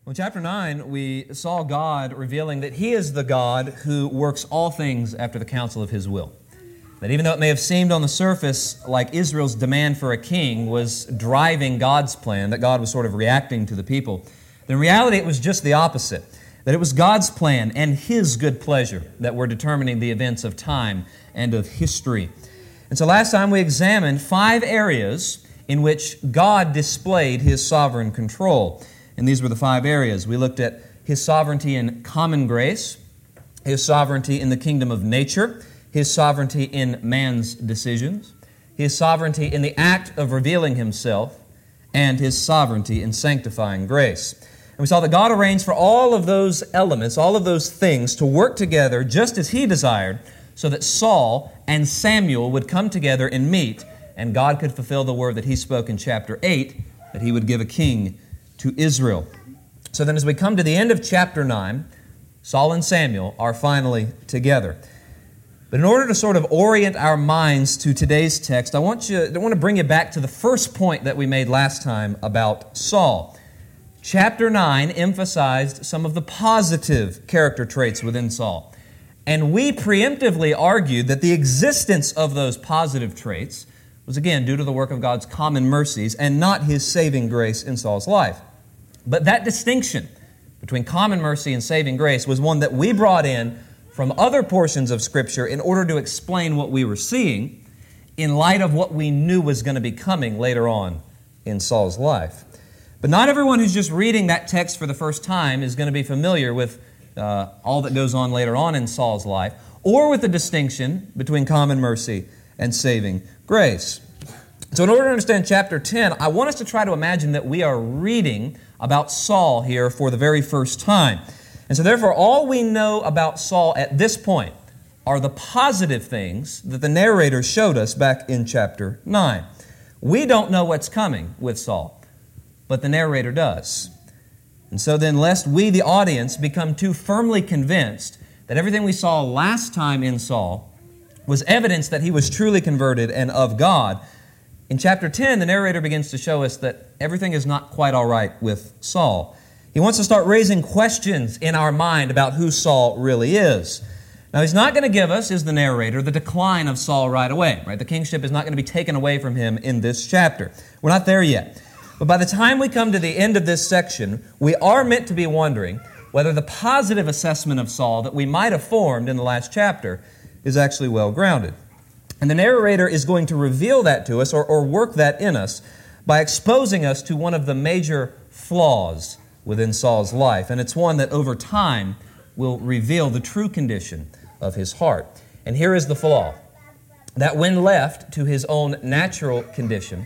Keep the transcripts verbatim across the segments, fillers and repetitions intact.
Well, in chapter nine, we saw God revealing that He is the God who works all things after the counsel of His will. That even though it may have seemed on the surface like Israel's demand for a king was driving God's plan, that God was sort of reacting to the people, in reality it was just the opposite. That it was God's plan and His good pleasure that were determining the events of time and of history. And so last time we examined five areas in which God displayed His sovereign control. And these were the five areas. We looked at His sovereignty in common grace, His sovereignty in the kingdom of nature, His sovereignty in man's decisions, His sovereignty in the act of revealing Himself, and His sovereignty in sanctifying grace. And we saw that God arranged for all of those elements, all of those things to work together just as He desired, so that Saul and Samuel would come together and meet, and God could fulfill the word that He spoke in chapter eight, that He would give a king to Israel. So then as we come to the end of chapter nine, Saul and Samuel are finally together. But in order to sort of orient our minds to today's text, I want you, I want to bring you back to the first point that we made last time about Saul. Chapter nine emphasized some of the positive character traits within Saul. And we preemptively argued that the existence of those positive traits was again due to the work of God's common mercies and not His saving grace in Saul's life. But that distinction between common mercy and saving grace was one that we brought in from other portions of Scripture in order to explain what we were seeing in light of what we knew was going to be coming later on in Saul's life. But not everyone who's just reading that text for the first time is going to be familiar with uh, all that goes on later on in Saul's life, or with the distinction between common mercy and saving grace. So in order to understand chapter ten, I want us to try to imagine that we are reading about Saul here for the very first time. And so therefore, all we know about Saul at this point are the positive things that the narrator showed us back in chapter nine. We don't know what's coming with Saul, but the narrator does. And so then, lest we, the audience, become too firmly convinced that everything we saw last time in Saul was evidence that he was truly converted and of God, in chapter ten, the narrator begins to show us that everything is not quite all right with Saul. He wants to start raising questions in our mind about who Saul really is. Now, he's not going to give us, is the narrator, the decline of Saul right away. Right? The kingship is not going to be taken away from him in this chapter. We're not there yet. But by the time we come to the end of this section, we are meant to be wondering whether the positive assessment of Saul that we might have formed in the last chapter is actually well-grounded. And the narrator is going to reveal that to us or, or work that in us by exposing us to one of the major flaws within Saul's life. And it's one that over time will reveal the true condition of his heart. And here is the flaw, that when left to his own natural condition,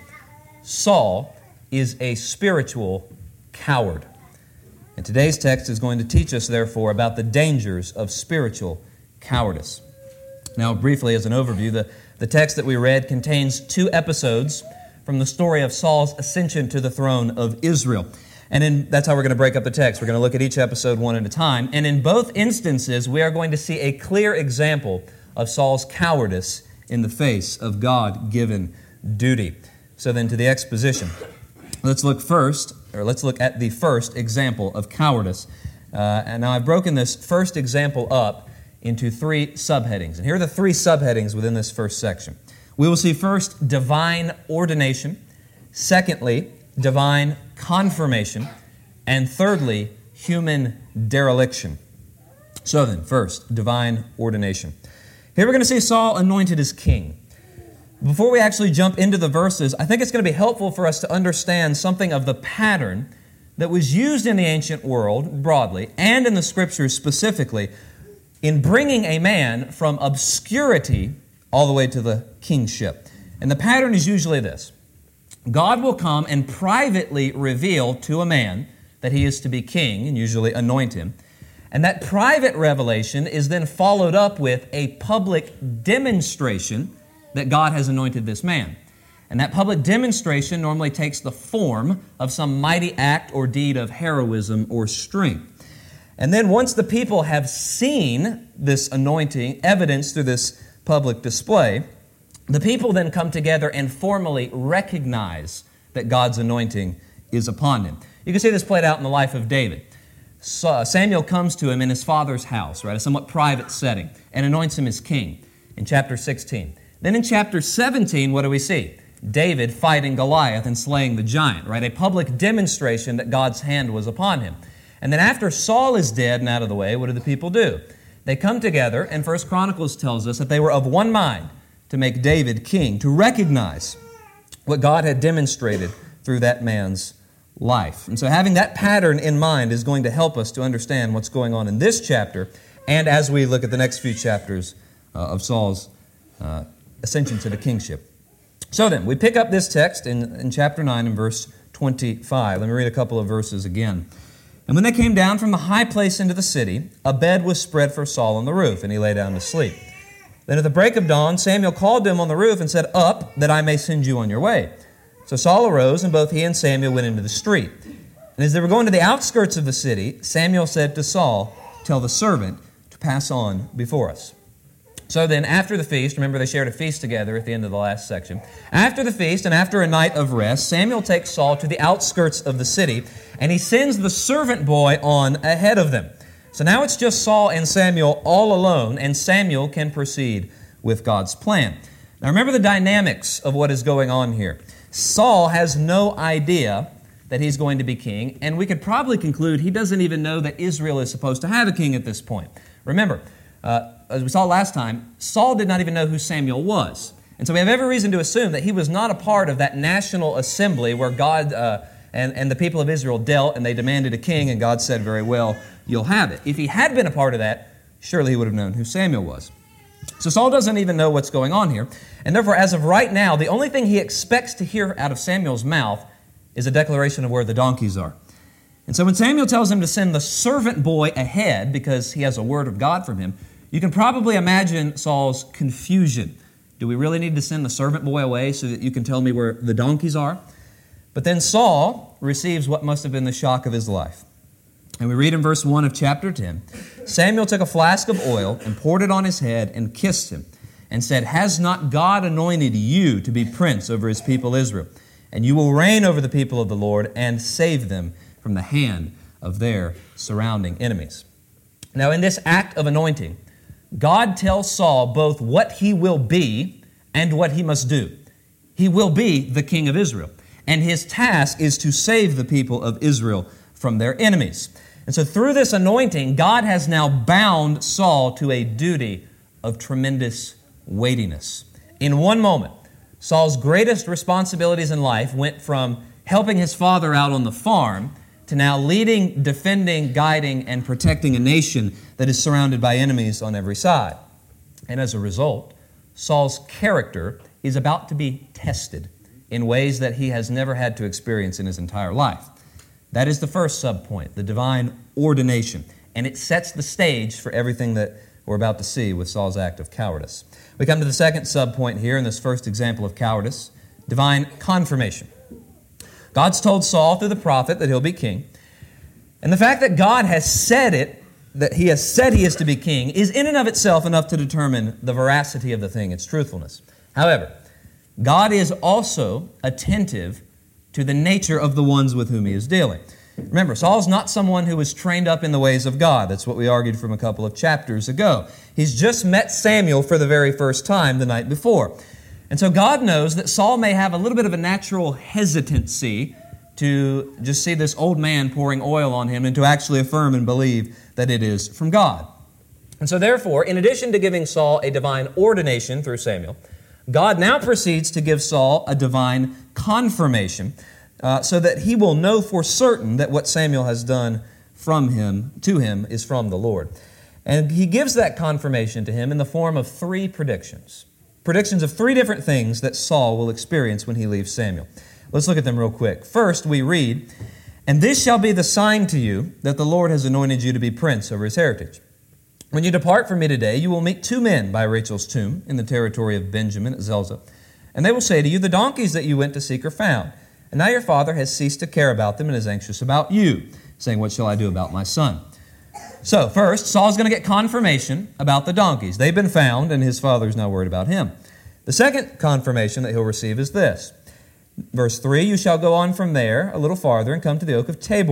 Saul is a spiritual coward. And today's text is going to teach us, therefore, about the dangers of spiritual cowardice. Now, briefly, as an overview, the, the text that we read contains two episodes from the story of Saul's ascension to the throne of Israel. And in, that's how we're going to break up the text. We're going to look at each episode one at a time. And in both instances, we are going to see a clear example of Saul's cowardice in the face of God-given duty. So then to the exposition. Let's look first, or let's look at the first example of cowardice. Uh, and now I've broken this first example up into three subheadings. And here are the three subheadings within this first section. We will see first divine ordination, secondly, divine confirmation, and thirdly, human dereliction. So then, first, divine ordination. Here we're going to see Saul anointed as king. Before we actually jump into the verses, I think it's going to be helpful for us to understand something of the pattern that was used in the ancient world broadly, and in the Scriptures specifically, in bringing a man from obscurity all the way to the kingship. And the pattern is usually this. God will come and privately reveal to a man that he is to be king, and usually anoint him. And that private revelation is then followed up with a public demonstration that God has anointed this man. And that public demonstration normally takes the form of some mighty act or deed of heroism or strength. And then once the people have seen this anointing, evidence through this public display, the people then come together and formally recognize that God's anointing is upon him. You can see this played out in the life of David. Samuel comes to him in his father's house, right, a somewhat private setting, and anoints him as king in chapter sixteen. Then in chapter seventeen, what do we see? David fighting Goliath and slaying the giant, right, a public demonstration that God's hand was upon him. And then after Saul is dead and out of the way, what do the people do? They come together, and First Chronicles tells us that they were of one mind to make David king, to recognize what God had demonstrated through that man's life. And so having that pattern in mind is going to help us to understand what's going on in this chapter, and as we look at the next few chapters uh, of Saul's uh, ascension to the kingship. So then, we pick up this text in, in chapter nine and verse twenty-five. Let me read a couple of verses again. And when they came down from the high place into the city, a bed was spread for Saul on the roof, and he lay down to sleep. Then at the break of dawn, Samuel called to him on the roof and said, "Up, that I may send you on your way." So Saul arose, and both he and Samuel went into the street. And as they were going to the outskirts of the city, Samuel said to Saul, "Tell the servant to pass on before us." So then, after the feast, remember they shared a feast together at the end of the last section. After the feast and after a night of rest, Samuel takes Saul to the outskirts of the city, and he sends the servant boy on ahead of them. So now it's just Saul and Samuel all alone, and Samuel can proceed with God's plan. Now remember the dynamics of what is going on here. Saul has no idea that he's going to be king, and we could probably conclude he doesn't even know that Israel is supposed to have a king at this point. Remember, uh, as we saw last time, Saul did not even know who Samuel was. And so we have every reason to assume that he was not a part of that national assembly where God uh, and, and the people of Israel dealt, and they demanded a king, and God said, "Very well, you'll have it." If he had been a part of that, surely he would have known who Samuel was. So Saul doesn't even know what's going on here. And therefore, as of right now, the only thing he expects to hear out of Samuel's mouth is a declaration of where the donkeys are. And so when Samuel tells him to send the servant boy ahead because he has a word of God from him, you can probably imagine Saul's confusion. Do we really need to send the servant boy away so that you can tell me where the donkeys are? But then Saul receives what must have been the shock of his life. And we read in verse one of chapter ten, Samuel took a flask of oil and poured it on his head and kissed him and said, "Has not God anointed you to be prince over his people Israel? And you will reign over the people of the Lord and save them from the hand of their surrounding enemies." Now in this act of anointing, God tells Saul both what he will be and what he must do. He will be the king of Israel, and his task is to save the people of Israel from their enemies. And so through this anointing, God has now bound Saul to a duty of tremendous weightiness. In one moment, Saul's greatest responsibilities in life went from helping his father out on the farm to now leading, defending, guiding, and protecting a nation that is surrounded by enemies on every side. And as a result, Saul's character is about to be tested in ways that he has never had to experience in his entire life. That is the first subpoint, the divine ordination. And it sets the stage for everything that we're about to see with Saul's act of cowardice. We come to the second subpoint here in this first example of cowardice, divine confirmation. God's told Saul through the prophet that he'll be king. And the fact that God has said it, that he has said he is to be king, is in and of itself enough to determine the veracity of the thing, its truthfulness. However, God is also attentive to the nature of the ones with whom he is dealing. Remember, Saul's not someone who was trained up in the ways of God. That's what we argued from a couple of chapters ago. He's just met Samuel for the very first time the night before. And so God knows that Saul may have a little bit of a natural hesitancy to just see this old man pouring oil on him and to actually affirm and believe that it is from God. And so therefore, in addition to giving Saul a divine ordination through Samuel, God now proceeds to give Saul a divine confirmation uh, so that he will know for certain that what Samuel has done from him, to him, is from the Lord. And he gives that confirmation to him in the form of three predictions. Predictions of three different things that Saul will experience when he leaves Samuel. Let's look at them real quick. First, we read, "And this shall be the sign to you that the Lord has anointed you to be prince over his heritage. When you depart from me today, you will meet two men by Rachel's tomb in the territory of Benjamin at Zelzah. And they will say to you, the donkeys that you went to seek are found. And now your father has ceased to care about them and is anxious about you, saying, what shall I do about my son?" So first, Saul's going to get confirmation about the donkeys. They've been found, and his father's now worried about him. The second confirmation that he'll receive is this. Verse three, "You shall go on from there a little farther and come to the oak of Tabor.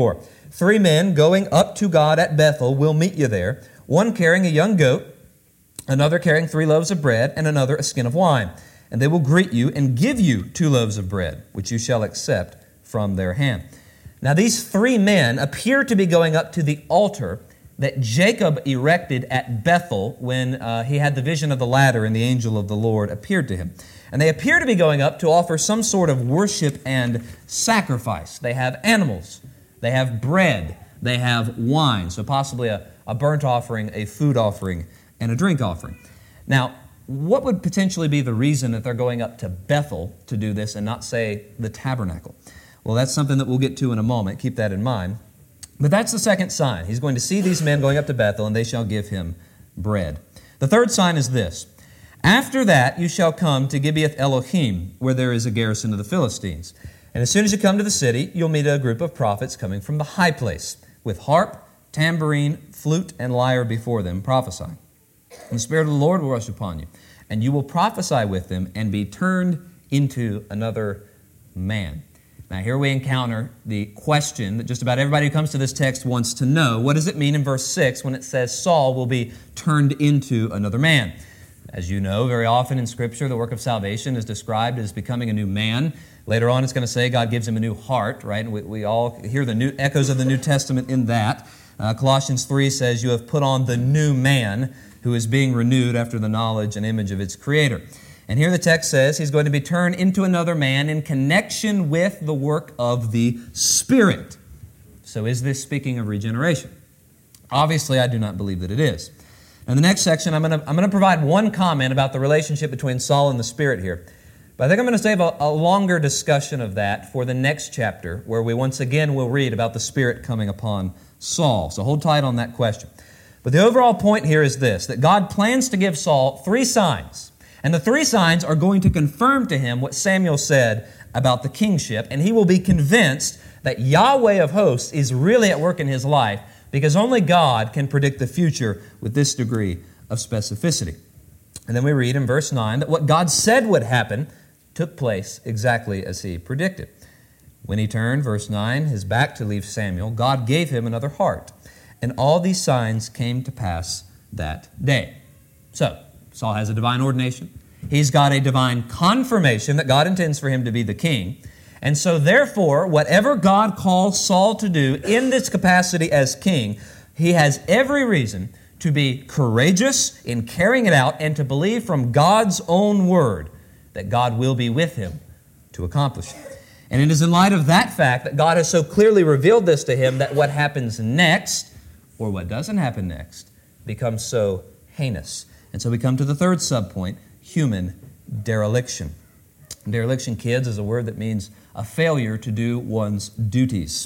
three men going up to God at Bethel will meet you there, one carrying a young goat, another carrying three loaves of bread, and another a skin of wine. And they will greet you and give you two loaves of bread, which you shall accept from their hand. Now these three men appear to be going up to the altar that Jacob erected at Bethel when uh, he had the vision of the ladder and the angel of the Lord appeared to him. And they appear to be going up to offer some sort of worship and sacrifice. They have animals, they have bread, they have wine, so possibly a, a burnt offering, a food offering, and a drink offering. Now, what would potentially be the reason that they're going up to Bethel to do this and not, say, the tabernacle? Well, that's something that we'll get to in a moment. Keep that in mind. But that's the second sign. He's going to see these men going up to Bethel, and they shall give him bread. The third sign is this. After that you shall come to Gibeath Elohim, where there is a garrison of the Philistines. And as soon as you come to the city, you'll meet a group of prophets coming from the high place, with harp, tambourine, flute, and lyre before them, prophesying. And the Spirit of the Lord will rush upon you, and you will prophesy with them and be turned into another man. Now here we encounter the question that just about everybody who comes to this text wants to know. What does it mean in verse six when it says Saul will be turned into another man? As you know, very often in Scripture, the work of salvation is described as becoming a new man. Later on, it's going to say God gives him a new heart, right? And we, we all hear the new echoes of the New Testament in that. Uh, Colossians three says, you have put on the new man who is being renewed after the knowledge and image of its Creator. And here the text says he's going to be turned into another man in connection with the work of the Spirit. So is this speaking of regeneration? Obviously, I do not believe that it is. In the next section, I'm going to I'm going to provide one comment about the relationship between Saul and the Spirit here. But I think I'm going to save a, a longer discussion of that for the next chapter, where we once again will read about the Spirit coming upon Saul. So hold tight on that question. But the overall point here is this, that God plans to give Saul three signs. And the three signs are going to confirm to him what Samuel said about the kingship, and he will be convinced that Yahweh of hosts is really at work in his life, because only God can predict the future with this degree of specificity. And then we read in verse nine that what God said would happen took place exactly as he predicted. When he turned, verse nine, his back to leave Samuel, God gave him another heart. And all these signs came to pass that day. So, Saul has a divine ordination. He's got a divine confirmation that God intends for him to be the king. And so therefore, whatever God calls Saul to do in this capacity as king, he has every reason to be courageous in carrying it out and to believe from God's own word that God will be with him to accomplish it. And it is in light of that fact that God has so clearly revealed this to him that what happens next, or what doesn't happen next, becomes so heinous. And so we come to the third subpoint, human dereliction. Dereliction, kids, is a word that means a failure to do one's duties.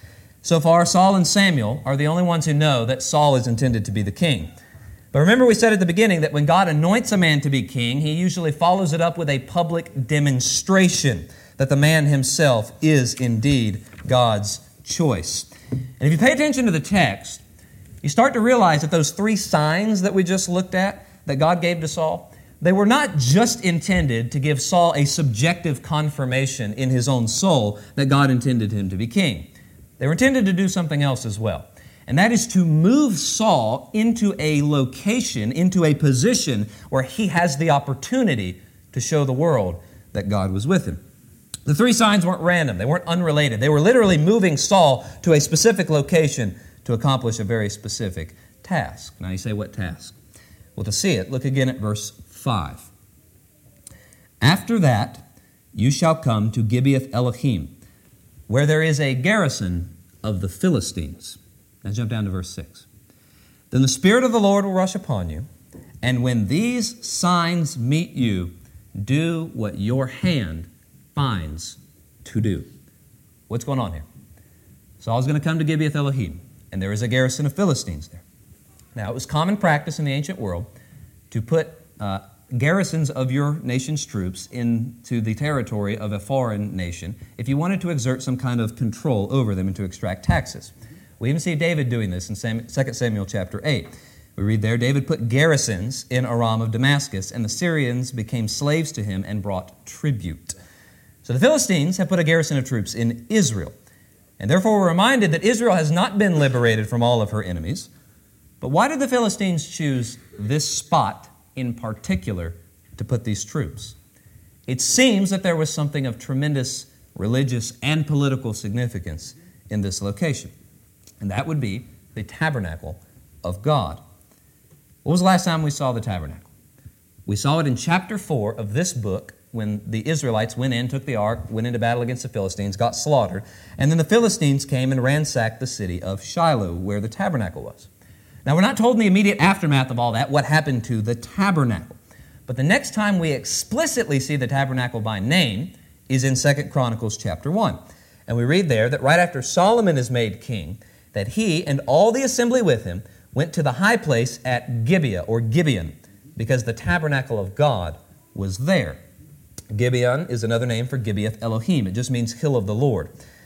So far, Saul and Samuel are the only ones who know that Saul is intended to be the king. But remember we said at the beginning that when God anoints a man to be king, he usually follows it up with a public demonstration that the man himself is indeed God's choice. And if you pay attention to the text, you start to realize that those three signs that we just looked at, that God gave to Saul, they were not just intended to give Saul a subjective confirmation in his own soul that God intended him to be king. They were intended to do something else as well. And that is to move Saul into a location, into a position where he has the opportunity to show the world that God was with him. The three signs weren't random. They weren't unrelated. They were literally moving Saul to a specific location to accomplish a very specific task. Now you say, what task? Well, to see it, look again at verse five. After that, you shall come to Gibeath Elohim, where there is a garrison of the Philistines. Now jump down to verse six. Then the Spirit of the Lord will rush upon you, and when these signs meet you, do what your hand finds to do. What's going on here? Saul's going to come to Gibeath Elohim, and there is a garrison of Philistines there. Now, it was common practice in the ancient world to put uh, garrisons of your nation's troops into the territory of a foreign nation if you wanted to exert some kind of control over them and to extract taxes. We even see David doing this in Second Samuel chapter eight. We read there, David put garrisons in Aram of Damascus, and the Syrians became slaves to him and brought tribute. So the Philistines have put a garrison of troops in Israel. And therefore we're reminded that Israel has not been liberated from all of her enemies. But why did the Philistines choose this spot in particular to put these troops? It seems that there was something of tremendous religious and political significance in this location. And that would be the tabernacle of God. What was the last time we saw the tabernacle? We saw it in chapter four of this book when the Israelites went in, took the ark, went into battle against the Philistines, got slaughtered, and then the Philistines came and ransacked the city of Shiloh, where the tabernacle was. Now, we're not told in the immediate aftermath of all that what happened to the tabernacle. But the next time we explicitly see the tabernacle by name is in Second Chronicles chapter one. And we read there that right after Solomon is made king, that he and all the assembly with him went to the high place at Gibeah, or Gibeon, because the tabernacle of God was there. Gibeon is another name for Gibeath Elohim. It just means hill of the Lord.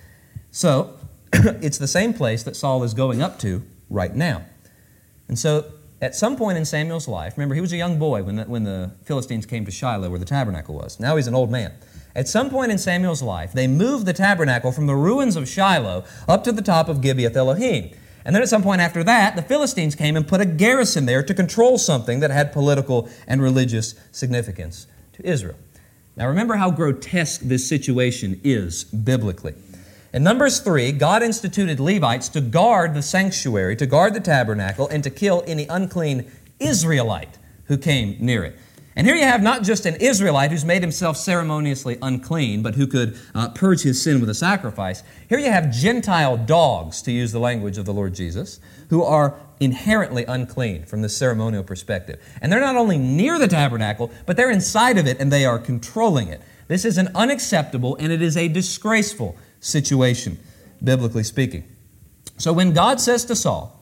So, it's the same place that Saul is going up to right now. And so, at some point in Samuel's life, remember, he was a young boy when the, when the Philistines came to Shiloh, where the tabernacle was. Now he's an old man. At some point in Samuel's life, they moved the tabernacle from the ruins of Shiloh up to the top of Gibeath Elohim. And then at some point after that, the Philistines came and put a garrison there to control something that had political and religious significance to Israel. Now remember how grotesque this situation is biblically. In Numbers three, God instituted Levites to guard the sanctuary, to guard the tabernacle, and to kill any unclean Israelite who came near it. And here you have not just an Israelite who's made himself ceremoniously unclean, but who could uh, purge his sin with a sacrifice. Here you have Gentile dogs, to use the language of the Lord Jesus, who are inherently unclean from the ceremonial perspective. And they're not only near the tabernacle, but they're inside of it and they are controlling it. This is an unacceptable and it is a disgraceful situation, biblically speaking. So when God says to Saul,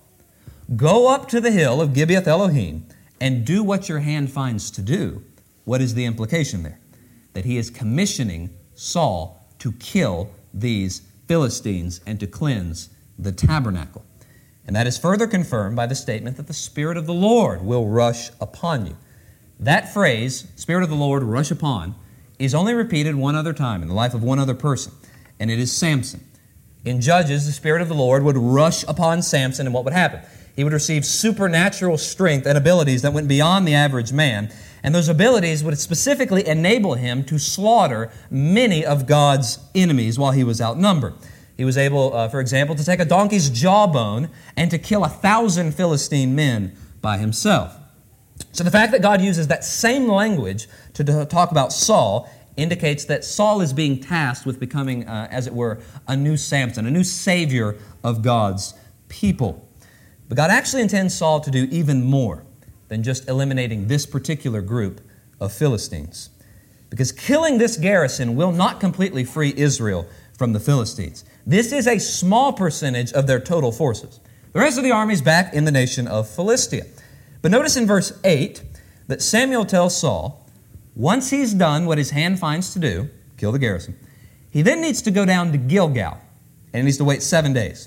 "Go up to the hill of Gibeath Elohim and do what your hand finds to do," what is the implication there? That he is commissioning Saul to kill these Philistines and to cleanse the tabernacle. And that is further confirmed by the statement that the Spirit of the Lord will rush upon you. That phrase, Spirit of the Lord, rush upon, is only repeated one other time in the life of one other person, and it is Samson. In Judges, the Spirit of the Lord would rush upon Samson, and what would happen? He would receive supernatural strength and abilities that went beyond the average man, and those abilities would specifically enable him to slaughter many of God's enemies while he was outnumbered. He was able, uh, for example, to take a donkey's jawbone and to kill a thousand Philistine men by himself. So the fact that God uses that same language to talk about Saul indicates that Saul is being tasked with becoming, uh, as it were, a new Samson, a new savior of God's people. But God actually intends Saul to do even more than just eliminating this particular group of Philistines. Because killing this garrison will not completely free Israel from the Philistines. This is a small percentage of their total forces. The rest of the army is back in the nation of Philistia. But notice in verse eight that Samuel tells Saul, once he's done what his hand finds to do, kill the garrison, he then needs to go down to Gilgal, and he needs to wait seven days.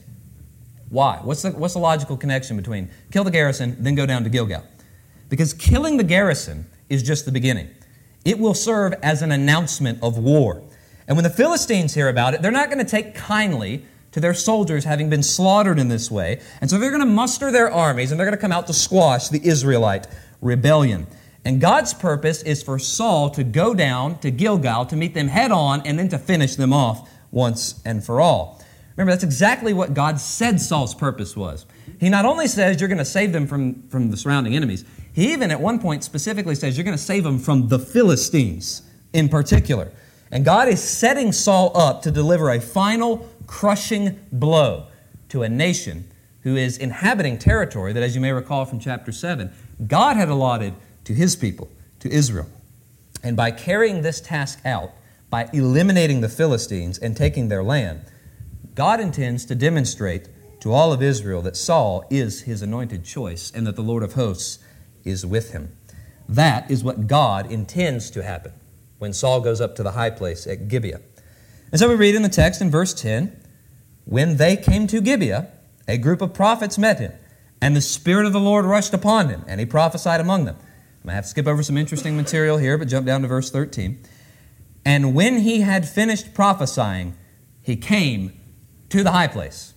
Why? What's the, what's the logical connection between kill the garrison, then go down to Gilgal? Because killing the garrison is just the beginning. It will serve as an announcement of war. And when the Philistines hear about it, they're not going to take kindly to their soldiers having been slaughtered in this way. And so they're going to muster their armies and they're going to come out to squash the Israelite rebellion. And God's purpose is for Saul to go down to Gilgal to meet them head on and then to finish them off once and for all. Remember, that's exactly what God said Saul's purpose was. He not only says you're going to save them from, from the surrounding enemies, he even at one point specifically says you're going to save them from the Philistines in particular. And God is setting Saul up to deliver a final crushing blow to a nation who is inhabiting territory that, as you may recall from chapter seven, God had allotted to his people, to Israel. And by carrying this task out, by eliminating the Philistines and taking their land, God intends to demonstrate to all of Israel that Saul is his anointed choice and that the Lord of hosts is with him. That is what God intends to happen when Saul goes up to the high place at Gibeah. And so we read in the text in verse ten, when they came to Gibeah, a group of prophets met him, and the Spirit of the Lord rushed upon him, and he prophesied among them. I'm going to have to skip over some interesting material here, but jump down to verse thirteen. And when he had finished prophesying, he came to the high place.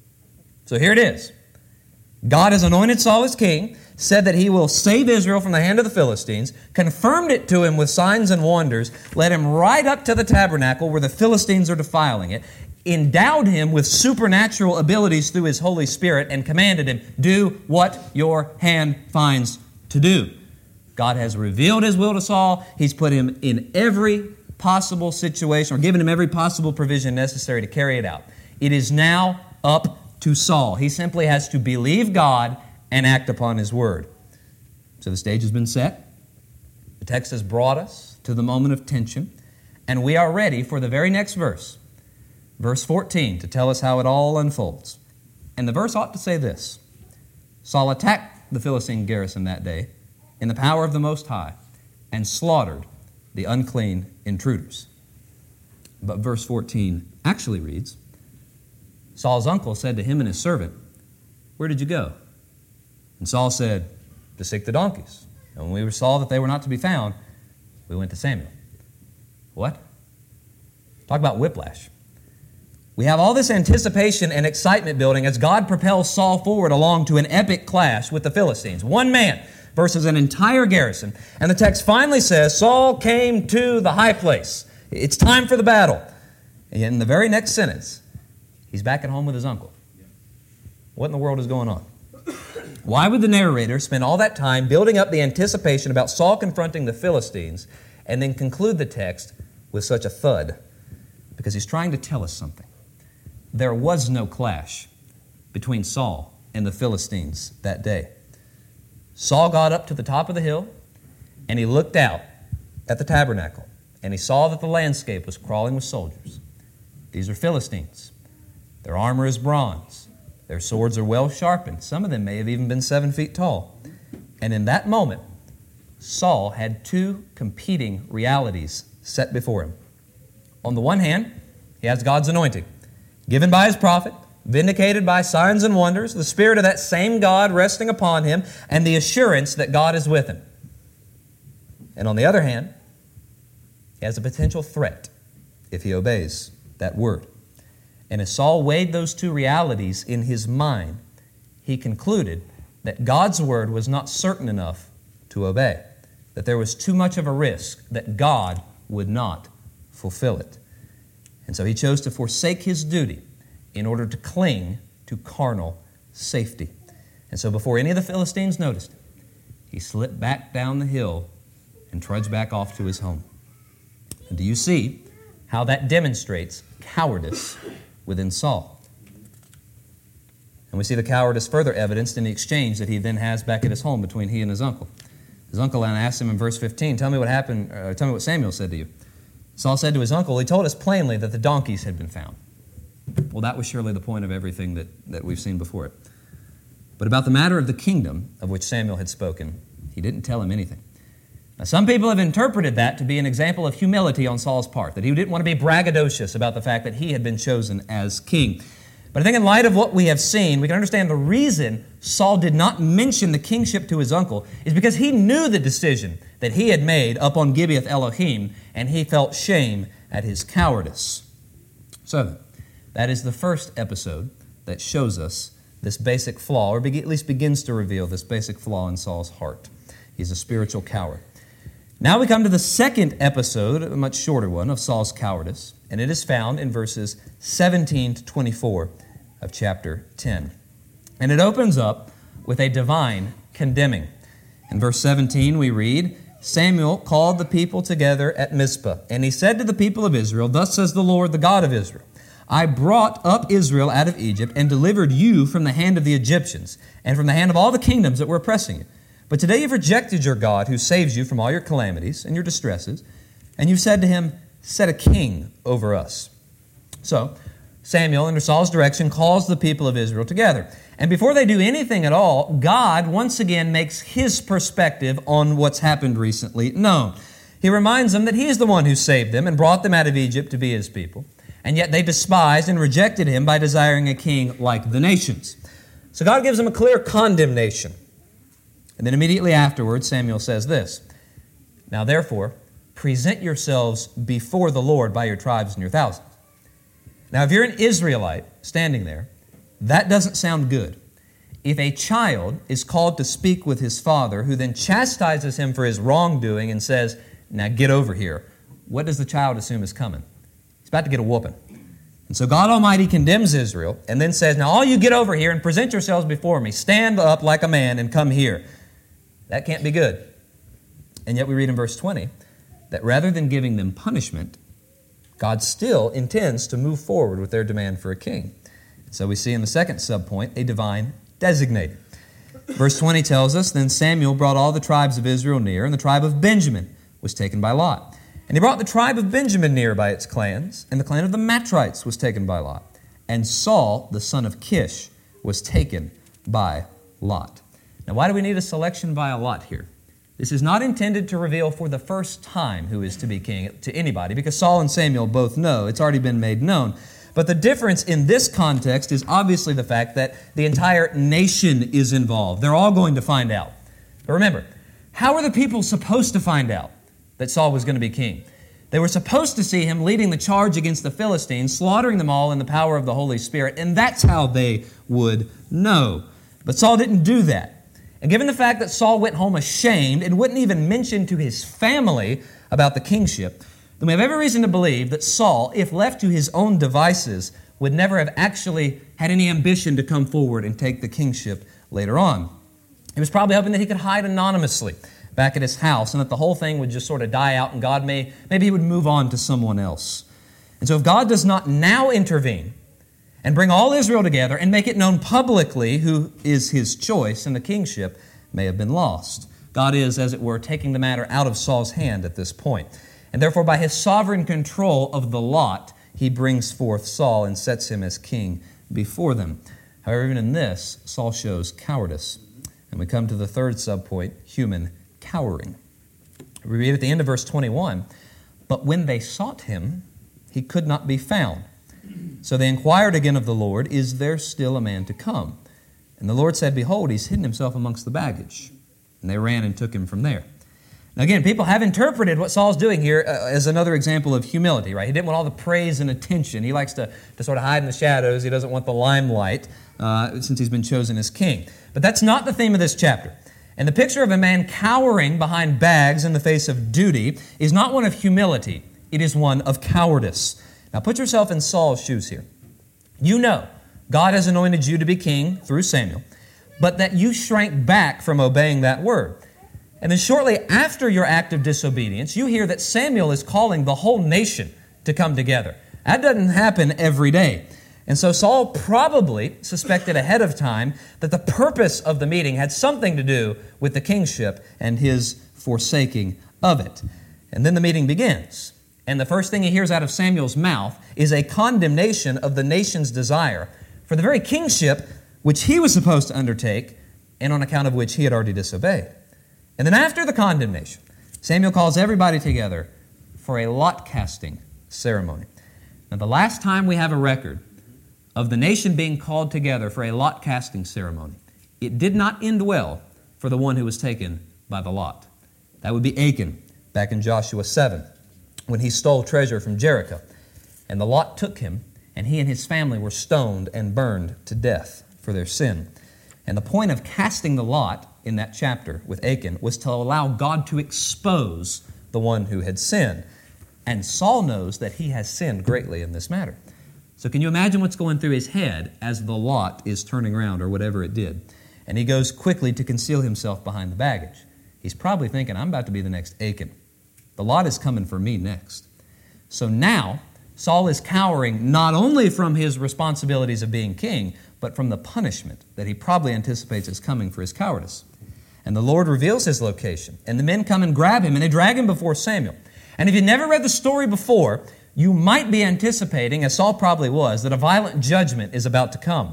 So here it is. God has anointed Saul as king, said that he will save Israel from the hand of the Philistines, confirmed it to him with signs and wonders, led him right up to the tabernacle where the Philistines are defiling it, endowed him with supernatural abilities through his Holy Spirit, and commanded him, do what your hand finds to do. God has revealed His will to Saul. He's put him in every possible situation, or given him every possible provision necessary to carry it out. It is now up to Saul. He simply has to believe God and act upon His word. So the stage has been set. The text has brought us to the moment of tension, and we are ready for the very next verse, verse fourteen, to tell us how it all unfolds. And the verse ought to say this: Saul attacked the Philistine garrison that day in the power of the Most High and slaughtered the unclean intruders. But verse fourteen actually reads, Saul's uncle said to him and his servant, where did you go? And Saul said, to seek the donkeys. And when we saw that they were not to be found, we went to Samuel. What? Talk about whiplash. We have all this anticipation and excitement building as God propels Saul forward along to an epic clash with the Philistines. One man versus an entire garrison. And the text finally says, Saul came to the high place. It's time for the battle. And in the very next sentence, he's back at home with his uncle. What in the world is going on? Why would the narrator spend all that time building up the anticipation about Saul confronting the Philistines and then conclude the text with such a thud? Because he's trying to tell us something. There was no clash between Saul and the Philistines that day. Saul got up to the top of the hill and he looked out at the tabernacle and he saw that the landscape was crawling with soldiers. These are Philistines. Their armor is bronze. Their swords are well sharpened. Some of them may have even been seven feet tall. And in that moment, Saul had two competing realities set before him. On the one hand, he has God's anointing, given by his prophet, vindicated by signs and wonders, the Spirit of that same God resting upon him, and the assurance that God is with him. And on the other hand, he has a potential threat if he obeys that word. And as Saul weighed those two realities in his mind, he concluded that God's word was not certain enough to obey, that there was too much of a risk that God would not fulfill it. And so he chose to forsake his duty in order to cling to carnal safety. And so before any of the Philistines noticed it, he slipped back down the hill and trudged back off to his home. And do you see how that demonstrates cowardice within Saul? And we see the cowardice further evidenced in the exchange that he then has back at his home between he and his uncle. His uncle asked him in verse fifteen, tell me what happened, uh, tell me what Samuel said to you. Saul said to his uncle, he told us plainly that the donkeys had been found. Well, that was surely the point of everything that, that we've seen before it. But about the matter of the kingdom of which Samuel had spoken, he didn't tell him anything. Now, some people have interpreted that to be an example of humility on Saul's part, that he didn't want to be braggadocious about the fact that he had been chosen as king. But I think in light of what we have seen, we can understand the reason Saul did not mention the kingship to his uncle is because he knew the decision that he had made up on Gibeath Elohim, and he felt shame at his cowardice. So, that is the first episode that shows us this basic flaw, or at least begins to reveal this basic flaw in Saul's heart. He's a spiritual coward. Now we come to the second episode, a much shorter one, of Saul's cowardice, and it is found in verses seventeen to twenty-four of chapter ten. And it opens up with a divine condemning. In verse seventeen we read, Samuel called the people together at Mizpah, and he said to the people of Israel, thus says the Lord, the God of Israel, I brought up Israel out of Egypt and delivered you from the hand of the Egyptians and from the hand of all the kingdoms that were oppressing you. But today you've rejected your God who saves you from all your calamities and your distresses, and you've said to him, set a king over us. So Samuel, under Saul's direction, calls the people of Israel together. And before they do anything at all, God once again makes his perspective on what's happened recently known. He reminds them that he is the one who saved them and brought them out of Egypt to be his people. And yet they despised and rejected him by desiring a king like the nations. So God gives them a clear condemnation. And then immediately afterwards, Samuel says this, now therefore, present yourselves before the Lord by your tribes and your thousands. Now if you're an Israelite, standing there, that doesn't sound good. If a child is called to speak with his father, who then chastises him for his wrongdoing and says, now get over here, what does the child assume is coming? He's about to get a whooping. And so God Almighty condemns Israel and then says, now all you get over here and present yourselves before me. Stand up like a man and come here. That can't be good. And yet we read in verse twenty that rather than giving them punishment, God still intends to move forward with their demand for a king. So we see in the second subpoint a divine designator. Verse twenty tells us, then Samuel brought all the tribes of Israel near, and the tribe of Benjamin was taken by lot. And he brought the tribe of Benjamin near by its clans, and the clan of the Matrites was taken by lot. And Saul, the son of Kish, was taken by lot. Now, why do we need a selection by a lot here? This is not intended to reveal for the first time who is to be king to anybody, because Saul and Samuel both know. It's already been made known. But the difference in this context is obviously the fact that the entire nation is involved. They're all going to find out. But remember, how are the people supposed to find out that Saul was going to be king? They were supposed to see him leading the charge against the Philistines, slaughtering them all in the power of the Holy Spirit, and that's how they would know. But Saul didn't do that. And given the fact that Saul went home ashamed and wouldn't even mention to his family about the kingship, then we have every reason to believe that Saul, if left to his own devices, would never have actually had any ambition to come forward and take the kingship later on. He was probably hoping that he could hide anonymously back at his house and that the whole thing would just sort of die out and God may, maybe he would move on to someone else. And so if God does not now intervene and bring all Israel together and make it known publicly who is his choice, and the kingship may have been lost. God is, as it were, taking the matter out of Saul's hand at this point. And therefore, by his sovereign control of the lot, he brings forth Saul and sets him as king before them. However, even in this, Saul shows cowardice. And we come to the third subpoint, human cowering. We read at the end of verse twenty-one, but when they sought him, he could not be found. So they inquired again of the Lord, is there still a man to come? And the Lord said, behold, he's hidden himself amongst the baggage. And they ran and took him from there. Now again, people have interpreted what Saul's doing here uh, as another example of humility, right? He didn't want all the praise and attention. He likes to, to sort of hide in the shadows. He doesn't want the limelight uh, since he's been chosen as king. But that's not the theme of this chapter. And the picture of a man cowering behind bags in the face of duty is not one of humility. It is one of cowardice. Now put yourself in Saul's shoes here. You know God has anointed you to be king through Samuel, but that you shrank back from obeying that word. And then shortly after your act of disobedience, you hear that Samuel is calling the whole nation to come together. That doesn't happen every day. And so Saul probably suspected ahead of time that the purpose of the meeting had something to do with the kingship and his forsaking of it. And then the meeting begins. And the first thing he hears out of Samuel's mouth is a condemnation of the nation's desire for the very kingship which he was supposed to undertake and on account of which he had already disobeyed. And then after the condemnation, Samuel calls everybody together for a lot-casting ceremony. Now, the last time we have a record of the nation being called together for a lot-casting ceremony, it did not end well for the one who was taken by the lot. That would be Achan, back in Joshua seven, when he stole treasure from Jericho. And the lot took him, and he and his family were stoned and burned to death for their sin. And the point of casting the lot in that chapter with Achan was to allow God to expose the one who had sinned. And Saul knows that he has sinned greatly in this matter. So can you imagine what's going through his head as the lot is turning around or whatever it did? And he goes quickly to conceal himself behind the baggage. He's probably thinking, I'm about to be the next Achan. The lot is coming for me next. So now, Saul is cowering not only from his responsibilities of being king, but from the punishment that he probably anticipates is coming for his cowardice. And the Lord reveals his location, and the men come and grab him, and they drag him before Samuel. And if you've never read the story before, you might be anticipating, as Saul probably was, that a violent judgment is about to come.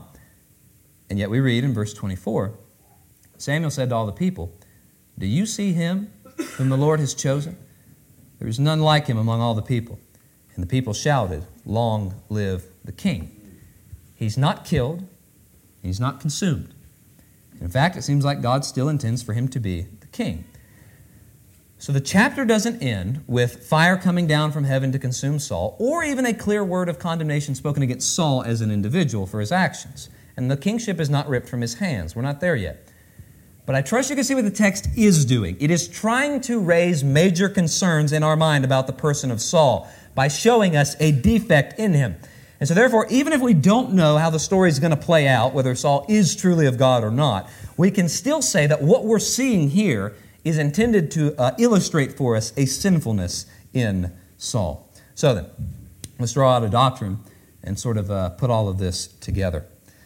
And yet we read in verse twenty-four, Samuel said to all the people, do you see him whom the Lord has chosen? There is none like him among all the people. And the people shouted, long live the king. He's not killed. He's not consumed. In fact, it seems like God still intends for him to be the king. So the chapter doesn't end with fire coming down from heaven to consume Saul, or even a clear word of condemnation spoken against Saul as an individual for his actions. And the kingship is not ripped from his hands. We're not there yet. But I trust you can see what the text is doing. It is trying to raise major concerns in our mind about the person of Saul by showing us a defect in him. And so therefore, even if we don't know how the story is going to play out, whether Saul is truly of God or not, we can still say that what we're seeing here is intended to uh, illustrate for us a sinfulness in Saul. So then, let's draw out a doctrine and sort of uh, put all of this together.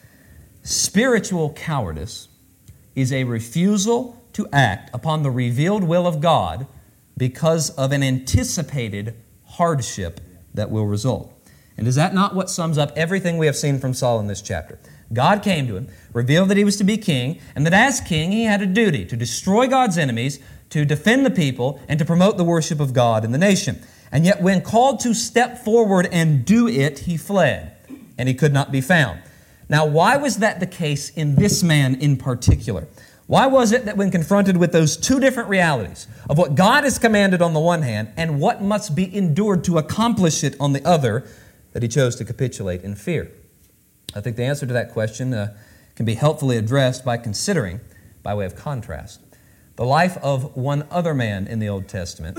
Spiritual cowardice is a refusal to act upon the revealed will of God because of an anticipated hardship that will result. And is that not what sums up everything we have seen from Saul in this chapter? God came to him, revealed that he was to be king, and that as king he had a duty to destroy God's enemies, to defend the people, and to promote the worship of God in the nation. And yet when called to step forward and do it, he fled, and he could not be found. Now, why was that the case in this man in particular? Why was it that when confronted with those two different realities of what God has commanded on the one hand and what must be endured to accomplish it on the other, that he chose to capitulate in fear? I think the answer to that question uh, can be helpfully addressed by considering, by way of contrast, the life of one other man in the Old Testament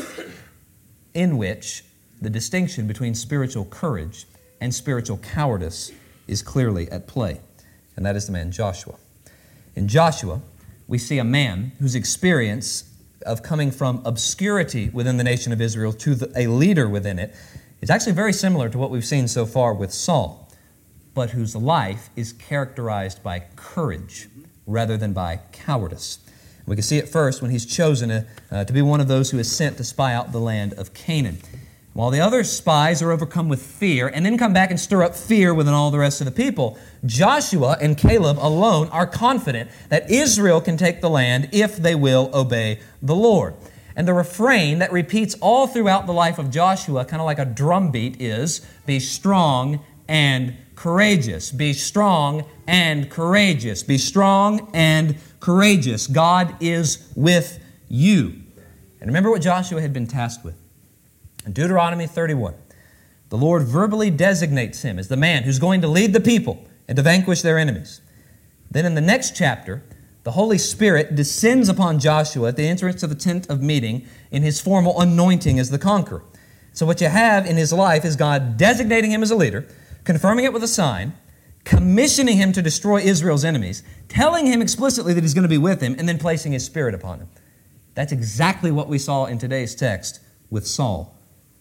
in which the distinction between spiritual courage and spiritual cowardice is clearly at play, and that is the man Joshua. In Joshua, we see a man whose experience of coming from obscurity within the nation of Israel to the, a leader within it is actually very similar to what we've seen so far with Saul, but whose life is characterized by courage rather than by cowardice. We can see it first when he's chosen to, uh, to be one of those who is sent to spy out the land of Canaan. While the other spies are overcome with fear and then come back and stir up fear within all the rest of the people, Joshua and Caleb alone are confident that Israel can take the land if they will obey the Lord. And the refrain that repeats all throughout the life of Joshua, kind of like a drumbeat, is, be strong and courageous. Be strong and courageous. Be strong and courageous. God is with you. And remember what Joshua had been tasked with. In Deuteronomy thirty-one, the Lord verbally designates him as the man who's going to lead the people and to vanquish their enemies. Then in the next chapter, the Holy Spirit descends upon Joshua at the entrance to the tent of meeting in his formal anointing as the conqueror. So what you have in his life is God designating him as a leader, confirming it with a sign, commissioning him to destroy Israel's enemies, telling him explicitly that he's going to be with him, and then placing his Spirit upon him. That's exactly what we saw in today's text with Saul.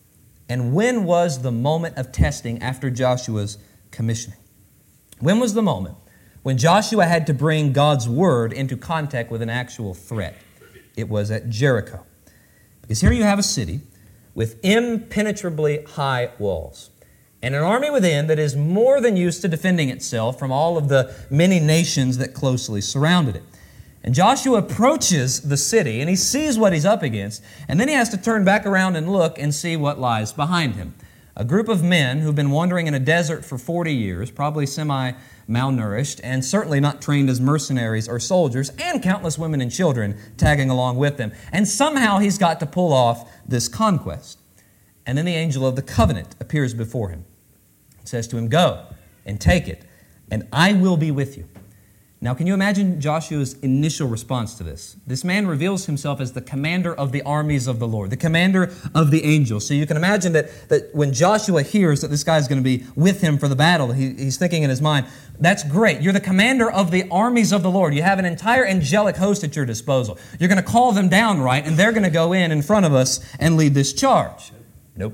And when was the moment of testing after Joshua's commissioning? When was the moment when Joshua had to bring God's word into contact with an actual threat? It was at Jericho. Because here you have a city with impenetrably high walls, and an army within that is more than used to defending itself from all of the many nations that closely surrounded it. And Joshua approaches the city, and he sees what he's up against, and then he has to turn back around and look and see what lies behind him. A group of men who've been wandering in a desert for forty years, probably semi-malnourished, and certainly not trained as mercenaries or soldiers, and countless women and children tagging along with them. And somehow he's got to pull off this conquest. And then the angel of the covenant appears before him. It says to him, "Go and take it, and I will be with you." Now, can you imagine Joshua's initial response to this? This man reveals himself as the commander of the armies of the Lord, the commander of the angels. So you can imagine that, that when Joshua hears that this guy's going to be with him for the battle, he, he's thinking in his mind, that's great. You're the commander of the armies of the Lord. You have an entire angelic host at your disposal. You're going to call them down, right? And they're going to go in in front of us and lead this charge. Nope.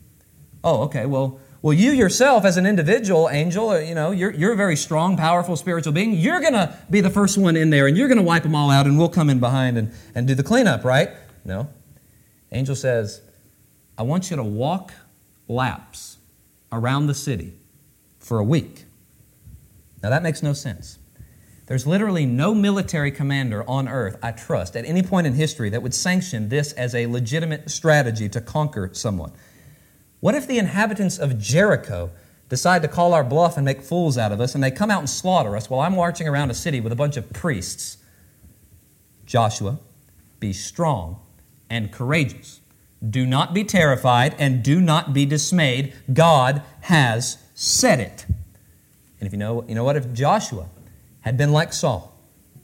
Oh, okay, well... Well, you yourself as an individual angel, you know, you're, you're a very strong, powerful spiritual being. You're going to be the first one in there, and you're going to wipe them all out, and we'll come in behind and, and do the cleanup, right? No. Angel says, I want you to walk laps around the city for a week. Now, that makes no sense. There's literally no military commander on earth, I trust, at any point in history that would sanction this as a legitimate strategy to conquer someone. What if the inhabitants of Jericho decide to call our bluff and make fools out of us, and they come out and slaughter us while I'm marching around a city with a bunch of priests? Joshua, be strong and courageous. Do not be terrified and do not be dismayed. God has said it. And if you know, you know what? If Joshua had been like Saul,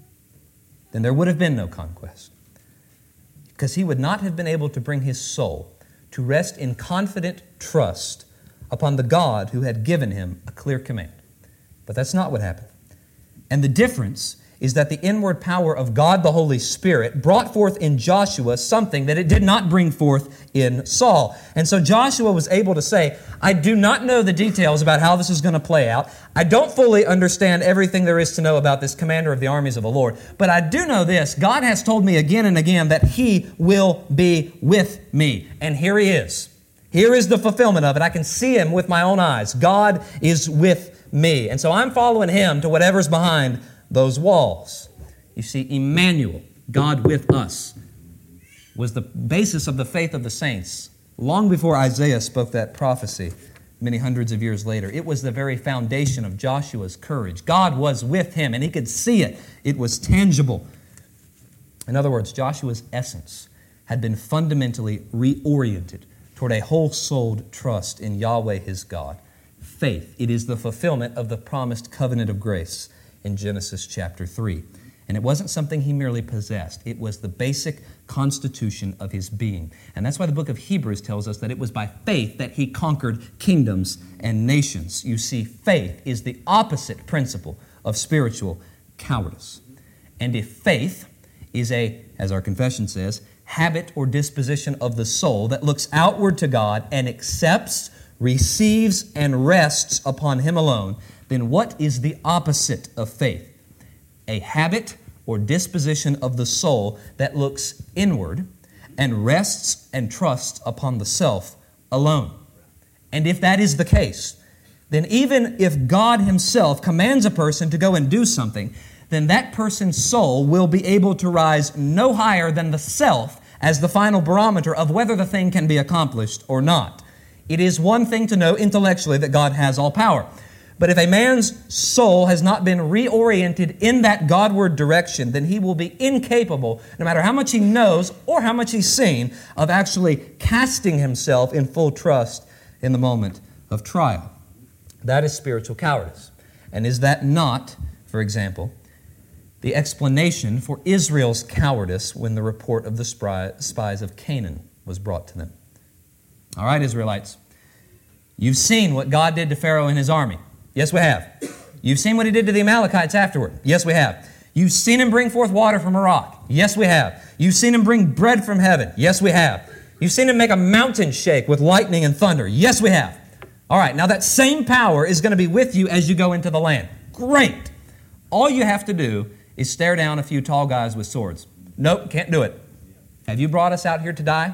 then there would have been no conquest. Because he would not have been able to bring his soul to rest in confident trust upon the God who had given him a clear command. But that's not what happened. And the difference is that the inward power of God the Holy Spirit brought forth in Joshua something that it did not bring forth in Saul. And so Joshua was able to say, I do not know the details about how this is going to play out. I don't fully understand everything there is to know about this commander of the armies of the Lord. But I do know this, God has told me again and again that He will be with me. And here He is. Here is the fulfillment of it. I can see Him with my own eyes. God is with me. And so I'm following Him to whatever's behind those walls. You see, Emmanuel, God with us, was the basis of the faith of the saints long before Isaiah spoke that prophecy many hundreds of years later. It was the very foundation of Joshua's courage. God was with him, and he could see it. It was tangible. In other words, Joshua's essence had been fundamentally reoriented toward a whole-souled trust in Yahweh his God. Faith, it is the fulfillment of the promised covenant of grace in Genesis chapter three. And it wasn't something he merely possessed. It was the basic constitution of his being. And that's why the book of Hebrews tells us that it was by faith that he conquered kingdoms and nations. You see, faith is the opposite principle of spiritual cowardice. And if faith is a, as our confession says, habit or disposition of the soul that looks outward to God and accepts, receives, and rests upon Him alone, then what is the opposite of faith? A habit or disposition of the soul that looks inward and rests and trusts upon the self alone. And if that is the case, then even if God Himself commands a person to go and do something, then that person's soul will be able to rise no higher than the self as the final barometer of whether the thing can be accomplished or not. It is one thing to know intellectually that God has all power. But if a man's soul has not been reoriented in that Godward direction, then he will be incapable, no matter how much he knows or how much he's seen, of actually casting himself in full trust in the moment of trial. That is spiritual cowardice. And is that not, for example, the explanation for Israel's cowardice when the report of the spies of Canaan was brought to them? All right, Israelites, you've seen what God did to Pharaoh and his army. Yes, we have. You've seen what He did to the Amalekites afterward. Yes, we have. You've seen Him bring forth water from a rock. Yes, we have. You've seen Him bring bread from heaven. Yes, we have. You've seen Him make a mountain shake with lightning and thunder. Yes, we have. All right, now that same power is going to be with you as you go into the land. Great. All you have to do is stare down a few tall guys with swords. Nope, can't do it. Have you brought us out here to die?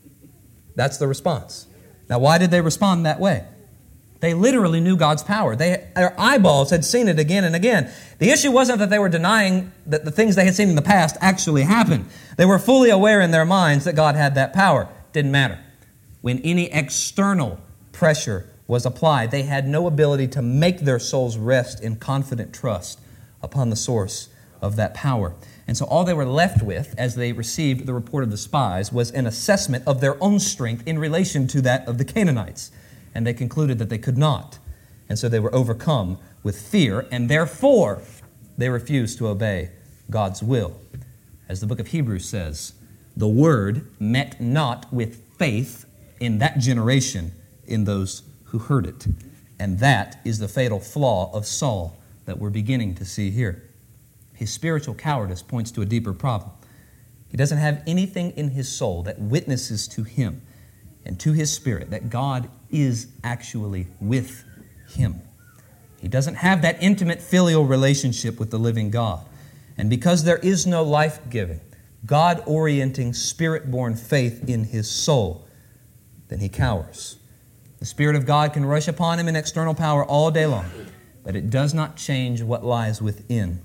That's the response. Now, why did they respond that way? They literally knew God's power. They, their eyeballs had seen it again and again. The issue wasn't that they were denying that the things they had seen in the past actually happened. They were fully aware in their minds that God had that power. Didn't matter. When any external pressure was applied, they had no ability to make their souls rest in confident trust upon the source of that power. And so all they were left with, as they received the report of the spies, was an assessment of their own strength in relation to that of the Canaanites. And they concluded that they could not. And so they were overcome with fear, and therefore they refused to obey God's will. As the book of Hebrews says, the word met not with faith in that generation in those who heard it. And that is the fatal flaw of Saul that we're beginning to see here. His spiritual cowardice points to a deeper problem. He doesn't have anything in his soul that witnesses to him and to his spirit that God is actually with him. He doesn't have that intimate filial relationship with the living God. And because there is no life-giving, God-orienting, spirit-born faith in his soul, then he cowers. The Spirit of God can rush upon him in external power all day long, but it does not change what lies within.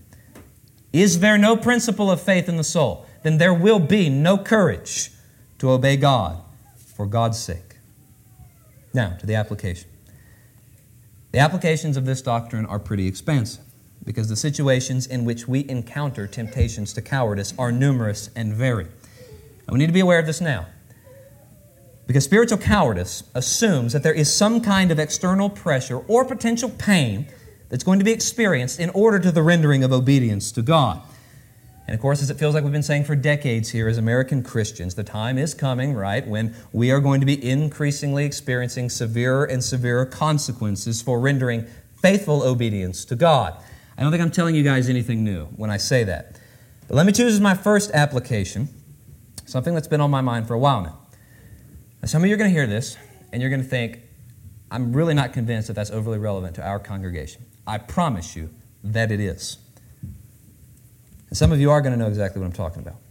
Is there no principle of faith in the soul? Then there will be no courage to obey God for God's sake. Now, to the application. The applications of this doctrine are pretty expansive because the situations in which we encounter temptations to cowardice are numerous and varied. And we need to be aware of this now. Because spiritual cowardice assumes that there is some kind of external pressure or potential pain that's going to be experienced in order to the rendering of obedience to God. And of course, as it feels like we've been saying for decades here as American Christians, the time is coming, right, when we are going to be increasingly experiencing severer and severer consequences for rendering faithful obedience to God. I don't think I'm telling you guys anything new when I say that. But let me choose as my first application something that's been on my mind for a while now. Now, some of you are going to hear this, and you're going to think, I'm really not convinced that that's overly relevant to our congregation. I promise you that it is. And some of you are going to know exactly what I'm talking about.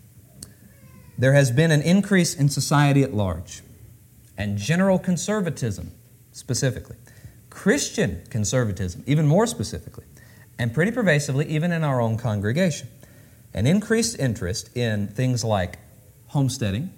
There has been an increase in society at large, and general conservatism specifically, Christian conservatism even more specifically, and pretty pervasively even in our own congregation. An increased interest in things like homesteading,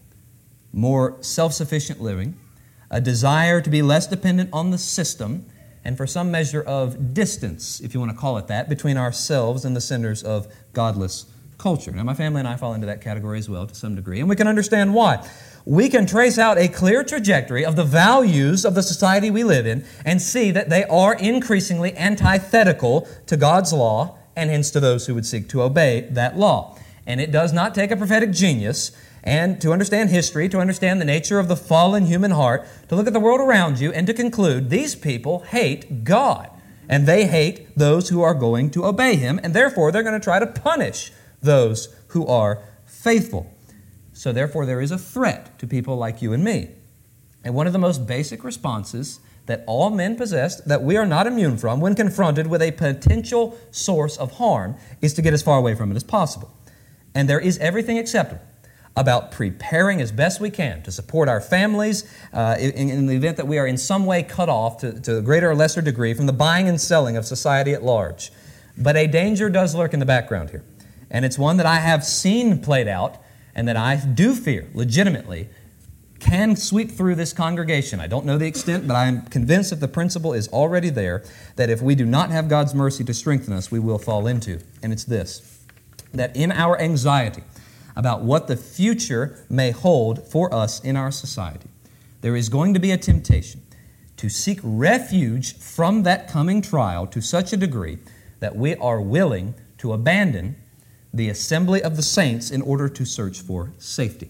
more self-sufficient living, a desire to be less dependent on the system, and for some measure of distance, if you want to call it that, between ourselves and the centers of godless culture. Now, my family and I fall into that category as well to some degree, and we can understand why. We can trace out a clear trajectory of the values of the society we live in and see that they are increasingly antithetical to God's law and hence to those who would seek to obey that law. And it does not take a prophetic genius and to understand history, to understand the nature of the fallen human heart, to look at the world around you and to conclude these people hate God, and they hate those who are going to obey Him, and therefore they're going to try to punish those who are faithful. So therefore there is a threat to people like you and me. And one of the most basic responses that all men possess, that we are not immune from when confronted with a potential source of harm, is to get as far away from it as possible. And there is everything acceptable about preparing as best we can to support our families uh, in, in the event that we are in some way cut off to, to a greater or lesser degree from the buying and selling of society at large. But a danger does lurk in the background here. And it's one that I have seen played out and that I do fear legitimately can sweep through this congregation. I don't know the extent, but I am convinced that the principle is already there, that if we do not have God's mercy to strengthen us, we will fall into. And it's this, that in our anxiety about what the future may hold for us in our society, there is going to be a temptation to seek refuge from that coming trial to such a degree that we are willing to abandon the assembly of the saints in order to search for safety.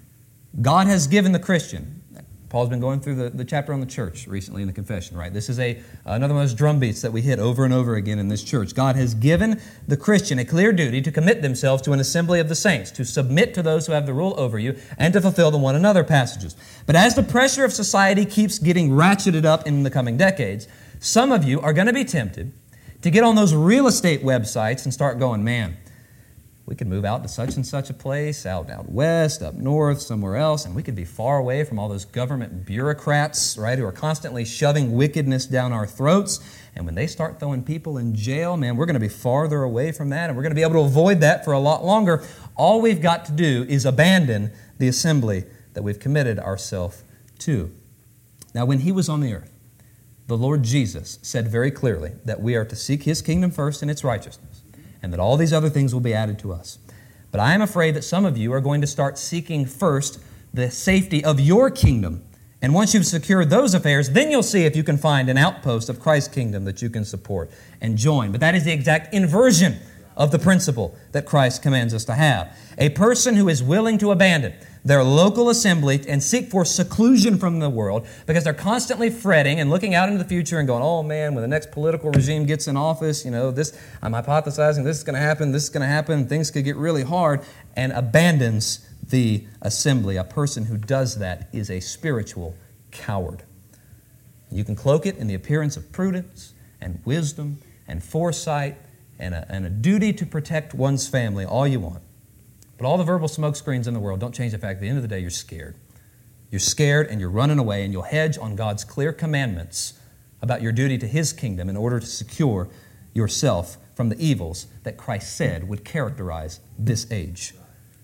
God has given the Christian, Paul's been going through the, the chapter on the church recently in the confession, right? This is a another one of those drum beats that we hit over and over again in this church. God has given the Christian a clear duty to commit themselves to an assembly of the saints, to submit to those who have the rule over you, and to fulfill the one another passages. But as the pressure of society keeps getting ratcheted up in the coming decades, some of you are going to be tempted to get on those real estate websites and start going, man, we could move out to such and such a place, out out west, up north, somewhere else, and we could be far away from all those government bureaucrats, right, who are constantly shoving wickedness down our throats. And when they start throwing people in jail, man, we're going to be farther away from that, and we're going to be able to avoid that for a lot longer. All we've got to do is abandon the assembly that we've committed ourselves to. Now, when He was on the earth, the Lord Jesus said very clearly that we are to seek His kingdom first and its righteousness, and that all these other things will be added to us. But I am afraid that some of you are going to start seeking first the safety of your kingdom. And once you've secured those affairs, then you'll see if you can find an outpost of Christ's kingdom that you can support and join. But that is the exact inversion of the principle that Christ commands us to have. A person who is willing to abandon their local assembly and seek for seclusion from the world because they're constantly fretting and looking out into the future and going, oh man, when the next political regime gets in office, you know, this, I'm hypothesizing this is going to happen, this is going to happen, things could get really hard, and abandons the assembly. A person who does that is a spiritual coward. You can cloak it in the appearance of prudence and wisdom and foresight and a, and a duty to protect one's family all you want. But all the verbal smoke screens in the world don't change the fact that at the end of the day you're scared. You're scared and you're running away, and you'll hedge on God's clear commandments about your duty to His kingdom in order to secure yourself from the evils that Christ said would characterize this age.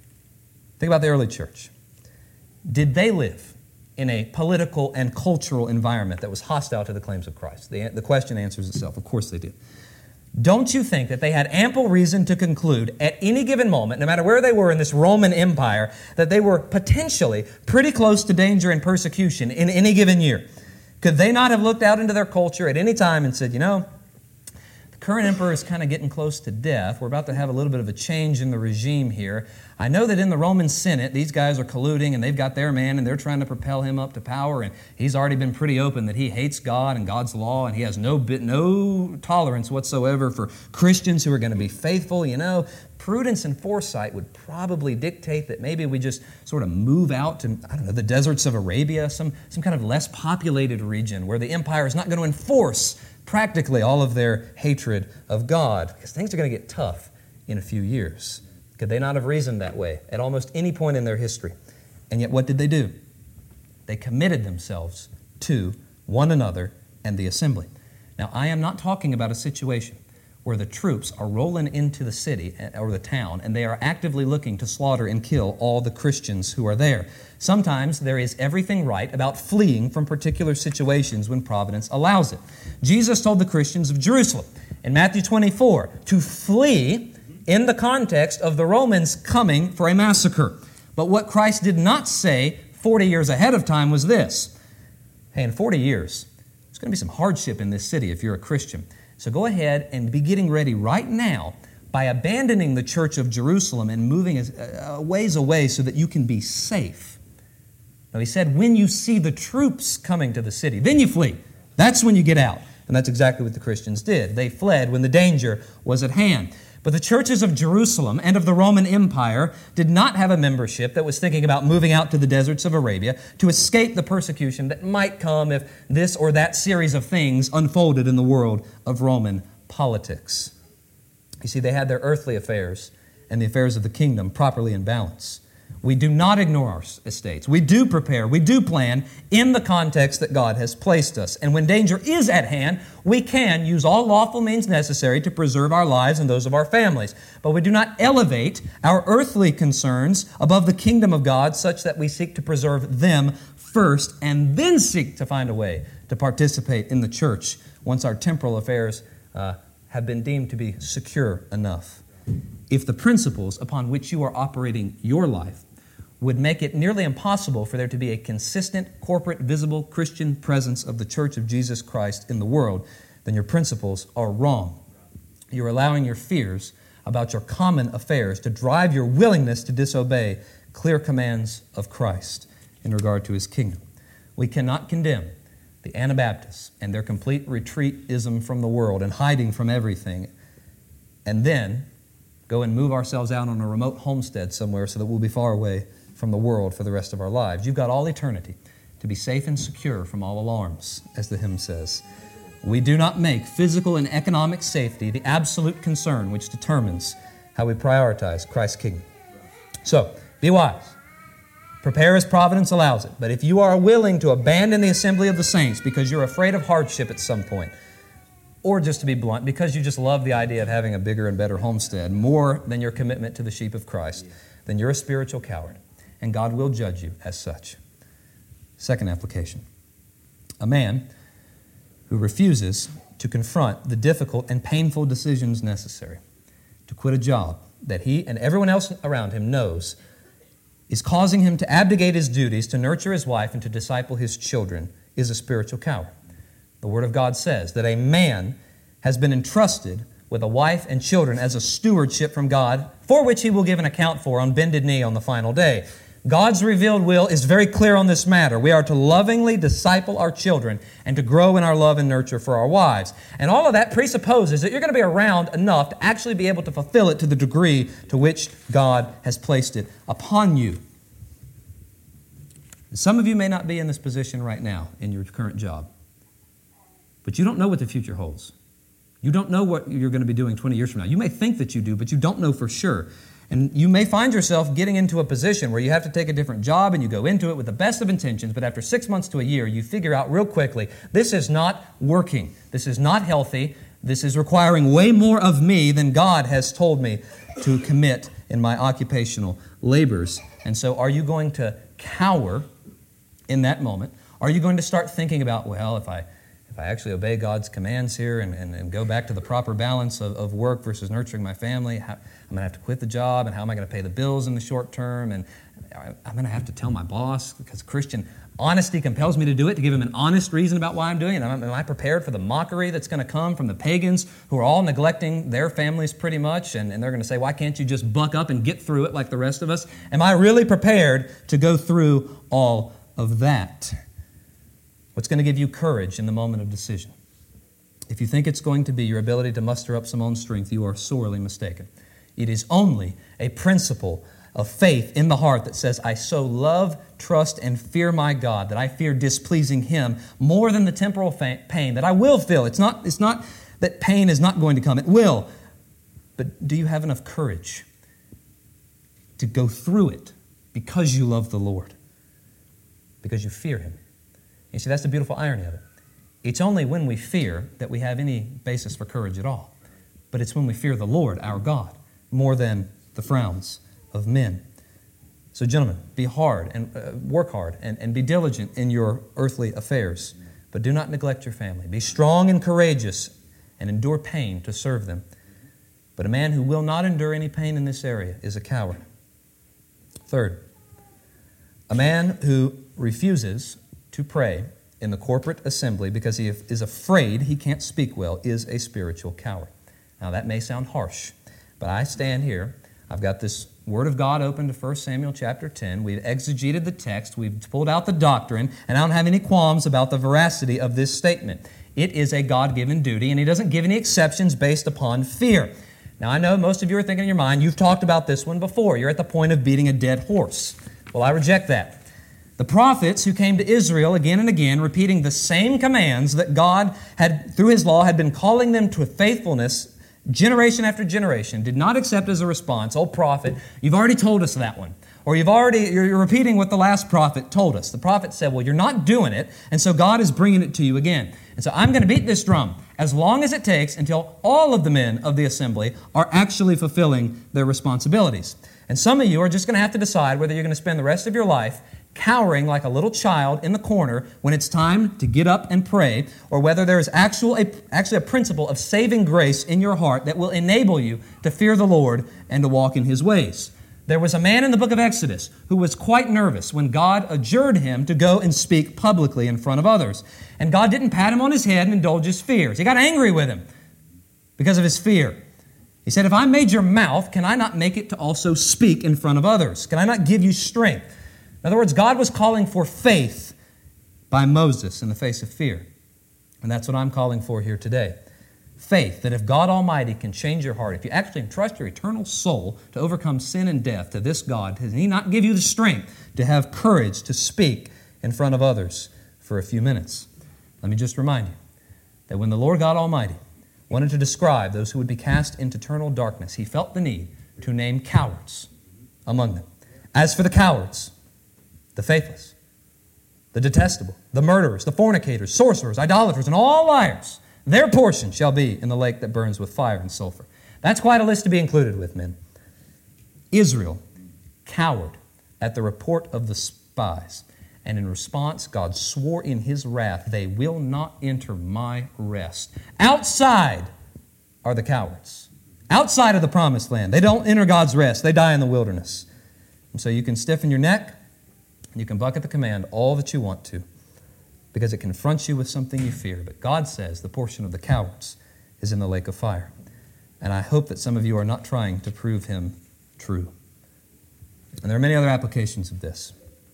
Think about the early church. Did they live in a political and cultural environment that was hostile to the claims of Christ? The, the question answers itself. Of course they did. don't you think that they had ample reason to conclude at any given moment, no matter where they were in this Roman Empire, that they were potentially pretty close to danger and persecution in any given year? Could they not have looked out into their culture at any time and said, you know, the current emperor is kind of getting close to death. We're about to have a little bit of a change in the regime here. I know that in the Roman Senate, these guys are colluding and they've got their man and they're trying to propel him up to power, and he's already been pretty open that he hates God and God's law, and he has no bit, no tolerance whatsoever for Christians who are going to be faithful. You know, prudence and foresight would probably dictate that maybe we just sort of move out to, I don't know, the deserts of Arabia, some, some kind of less populated region where the empire is not going to enforce practically all of their hatred of God, because things are going to get tough in a few years. Could they not have reasoned that way at almost any point in their history? And yet what did they do? They committed themselves to one another and the assembly. Now, I am not talking about a situation where the troops are rolling into the city or the town and they are actively looking to slaughter and kill all the Christians who are there. Sometimes there is everything right about fleeing from particular situations when providence allows it. Jesus told the Christians of Jerusalem in Matthew twenty-four to flee in the context of the Romans coming for a massacre. But what Christ did not say forty years ahead of time was this: hey, in forty years, there's going to be some hardship in this city if you're a Christian. So go ahead and be getting ready right now by abandoning the church of Jerusalem and moving a ways away so that you can be safe. Now, he said, when you see the troops coming to the city, then you flee. That's when you get out. And that's exactly what the Christians did. They fled when the danger was at hand. But the churches of Jerusalem and of the Roman Empire did not have a membership that was thinking about moving out to the deserts of Arabia to escape the persecution that might come if this or that series of things unfolded in the world of Roman politics. You see, they had their earthly affairs and the affairs of the kingdom properly in balance. We do not ignore our estates. We do prepare. We do plan in the context that God has placed us. And when danger is at hand, we can use all lawful means necessary to preserve our lives and those of our families. But we do not elevate our earthly concerns above the kingdom of God such that we seek to preserve them first and then seek to find a way to participate in the church once our temporal affairs uh, have been deemed to be secure enough. If the principles upon which you are operating your life would make it nearly impossible for there to be a consistent, corporate, visible Christian presence of the Church of Jesus Christ in the world, then your principles are wrong. You're allowing your fears about your common affairs to drive your willingness to disobey clear commands of Christ in regard to His kingdom. We cannot condemn the Anabaptists and their complete retreatism from the world and hiding from everything, and then go and move ourselves out on a remote homestead somewhere so that we'll be far away from the world for the rest of our lives. You've got all eternity to be safe and secure from all alarms, as the hymn says. We do not make physical and economic safety the absolute concern which determines how we prioritize Christ's kingdom. So, be wise. Prepare as providence allows it. But if you are willing to abandon the assembly of the saints because you're afraid of hardship at some point, or just to be blunt, because you just love the idea of having a bigger and better homestead more than your commitment to the sheep of Christ, then you're a spiritual coward, and God will judge you as such. Second application. A man who refuses to confront the difficult and painful decisions necessary to quit a job that he and everyone else around him knows is causing him to abdicate his duties to nurture his wife and to disciple his children is a spiritual coward. The Word of God says that a man has been entrusted with a wife and children as a stewardship from God, for which he will give an account for on bended knee on the final day. God's revealed will is very clear on this matter. We are to lovingly disciple our children and to grow in our love and nurture for our wives. And all of that presupposes that you're going to be around enough to actually be able to fulfill it to the degree to which God has placed it upon you. Some of you may not be in this position right now in your current job. But you don't know what the future holds. You don't know what you're going to be doing twenty years from now. You may think that you do, but you don't know for sure. And you may find yourself getting into a position where you have to take a different job and you go into it with the best of intentions, but after six months to a year, you figure out real quickly, this is not working. This is not healthy. This is requiring way more of me than God has told me to commit in my occupational labors. And so are you going to cower in that moment? Are you going to start thinking about, well, if I... If if I actually obey God's commands here and, and, and go back to the proper balance of, of work versus nurturing my family, how, I'm going to have to quit the job, and how am I going to pay the bills in the short term? And I'm going to have to tell my boss, because Christian honesty compels me to do it, to give him an honest reason about why I'm doing it. Am I prepared for the mockery that's going to come from the pagans who are all neglecting their families pretty much, and, and they're going to say, why can't you just buck up and get through it like the rest of us? Am I really prepared to go through all of that? What's going to give you courage in the moment of decision? If you think it's going to be your ability to muster up some own strength, you are sorely mistaken. It is only a principle of faith in the heart that says, I so love, trust, and fear my God that I fear displeasing Him more than the temporal fa- pain that I will feel. It's not, it's not that pain is not going to come. It will. But do you have enough courage to go through it because you love the Lord? Because you fear Him. You see, that's the beautiful irony of it. It's only when we fear that we have any basis for courage at all. But it's when we fear the Lord, our God, more than the frowns of men. So gentlemen, be hard and uh, work hard and, and be diligent in your earthly affairs, but do not neglect your family. Be strong and courageous and endure pain to serve them. But a man who will not endure any pain in this area is a coward. Third, a man who refuses to pray in the corporate assembly because he is afraid he can't speak well is a spiritual coward. Now that may sound harsh, but I stand here. I've got this Word of God open to First Samuel chapter ten. We've exegeted the text. We've pulled out the doctrine, and I don't have any qualms about the veracity of this statement. It is a God-given duty, and He doesn't give any exceptions based upon fear. Now, I know most of you are thinking in your mind, you've talked about this one before. You're at the point of beating a dead horse. Well, I reject that. The prophets who came to Israel again and again, repeating the same commands that God had, through His law, had been calling them to faithfulness generation after generation, did not accept as a response, oh prophet, you've already told us that one. Or you've already, you're repeating what the last prophet told us. The prophet said, well, you're not doing it, and so God is bringing it to you again. And so I'm going to beat this drum as long as it takes until all of the men of the assembly are actually fulfilling their responsibilities. And some of you are just going to have to decide whether you're going to spend the rest of your life cowering like a little child in the corner when it's time to get up and pray, or whether there is actual, a, actually a principle of saving grace in your heart that will enable you to fear the Lord and to walk in His ways. There was a man in the book of Exodus who was quite nervous when God adjured him to go and speak publicly in front of others. And God didn't pat him on his head and indulge his fears. He got angry with him because of his fear. He said, if I made your mouth, can I not make it to also speak in front of others? Can I not give you strength? In other words, God was calling for faith by Moses in the face of fear. And that's what I'm calling for here today. Faith, that if God Almighty can change your heart, if you actually entrust your eternal soul to overcome sin and death to this God, does He not give you the strength to have courage to speak in front of others for a few minutes? Let me just remind you that when the Lord God Almighty wanted to describe those who would be cast into eternal darkness, He felt the need to name cowards among them. As for the cowards, the faithless, the detestable, the murderers, the fornicators, sorcerers, idolaters, and all liars, their portion shall be in the lake that burns with fire and sulfur. That's quite a list to be included with, men. Israel cowered at the report of the spies, and in response, God swore in His wrath, they will not enter my rest. Outside are the cowards. Outside of the promised land. They don't enter God's rest. They die in the wilderness. And so you can stiffen your neck, and you can buck at the command all that you want to, because it confronts you with something you fear. But God says the portion of the cowards is in the lake of fire. And I hope that some of you are not trying to prove Him true. And there are many other applications of this.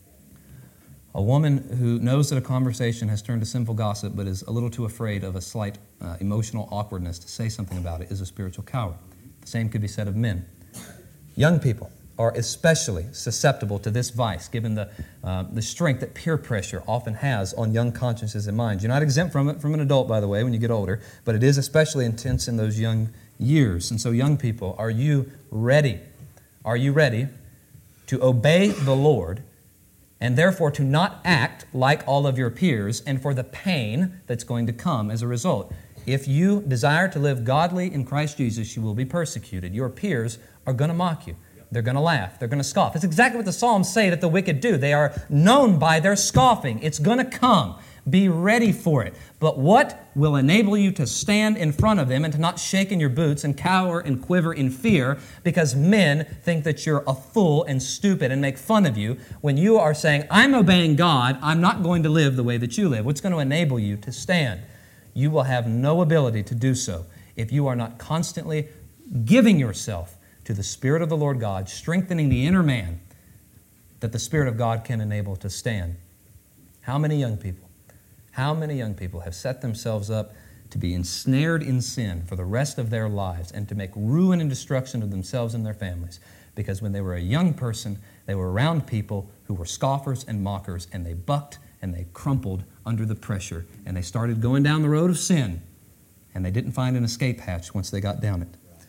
A woman who knows that a conversation has turned to sinful gossip but is a little too afraid of a slight uh, emotional awkwardness to say something about it is a spiritual coward. The same could be said of men. Young people are especially susceptible to this vice, given the, uh, the strength that peer pressure often has on young consciences and minds. You're not exempt from it from an adult, by the way, when you get older, but it is especially intense in those young years. And so, young people, are you ready? Are you ready to obey the Lord and therefore to not act like all of your peers and for the pain that's going to come as a result? If you desire to live godly in Christ Jesus, you will be persecuted. Your peers are going to mock you. They're going to laugh. They're going to scoff. That's exactly what the Psalms say that the wicked do. They are known by their scoffing. It's going to come. Be ready for it. But what will enable you to stand in front of them and to not shake in your boots and cower and quiver in fear because men think that you're a fool and stupid and make fun of you when you are saying, I'm obeying God, I'm not going to live the way that you live? What's going to enable you to stand? You will have no ability to do so if you are not constantly giving yourself to the Spirit of the Lord God, strengthening the inner man that the Spirit of God can enable to stand. How many young people, how many young people have set themselves up to be ensnared in sin for the rest of their lives and to make ruin and destruction of themselves and their families? Because when they were a young person, they were around people who were scoffers and mockers, and they bucked and they crumpled under the pressure, and they started going down the road of sin, and they didn't find an escape hatch once they got down it.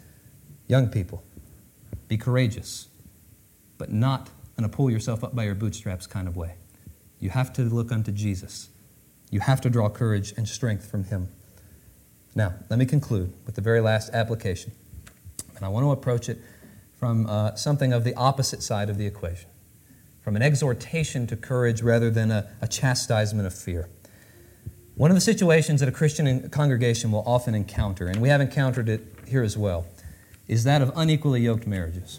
Young people, be courageous, but not in a pull yourself up by your bootstraps kind of way. You have to look unto Jesus. You have to draw courage and strength from Him. Now, let me conclude with the very last application. And I want to approach it from uh, something of the opposite side of the equation, from an exhortation to courage rather than a, a chastisement of fear. One of the situations that a Christian congregation will often encounter, and we have encountered it here as well, is that of unequally yoked marriages.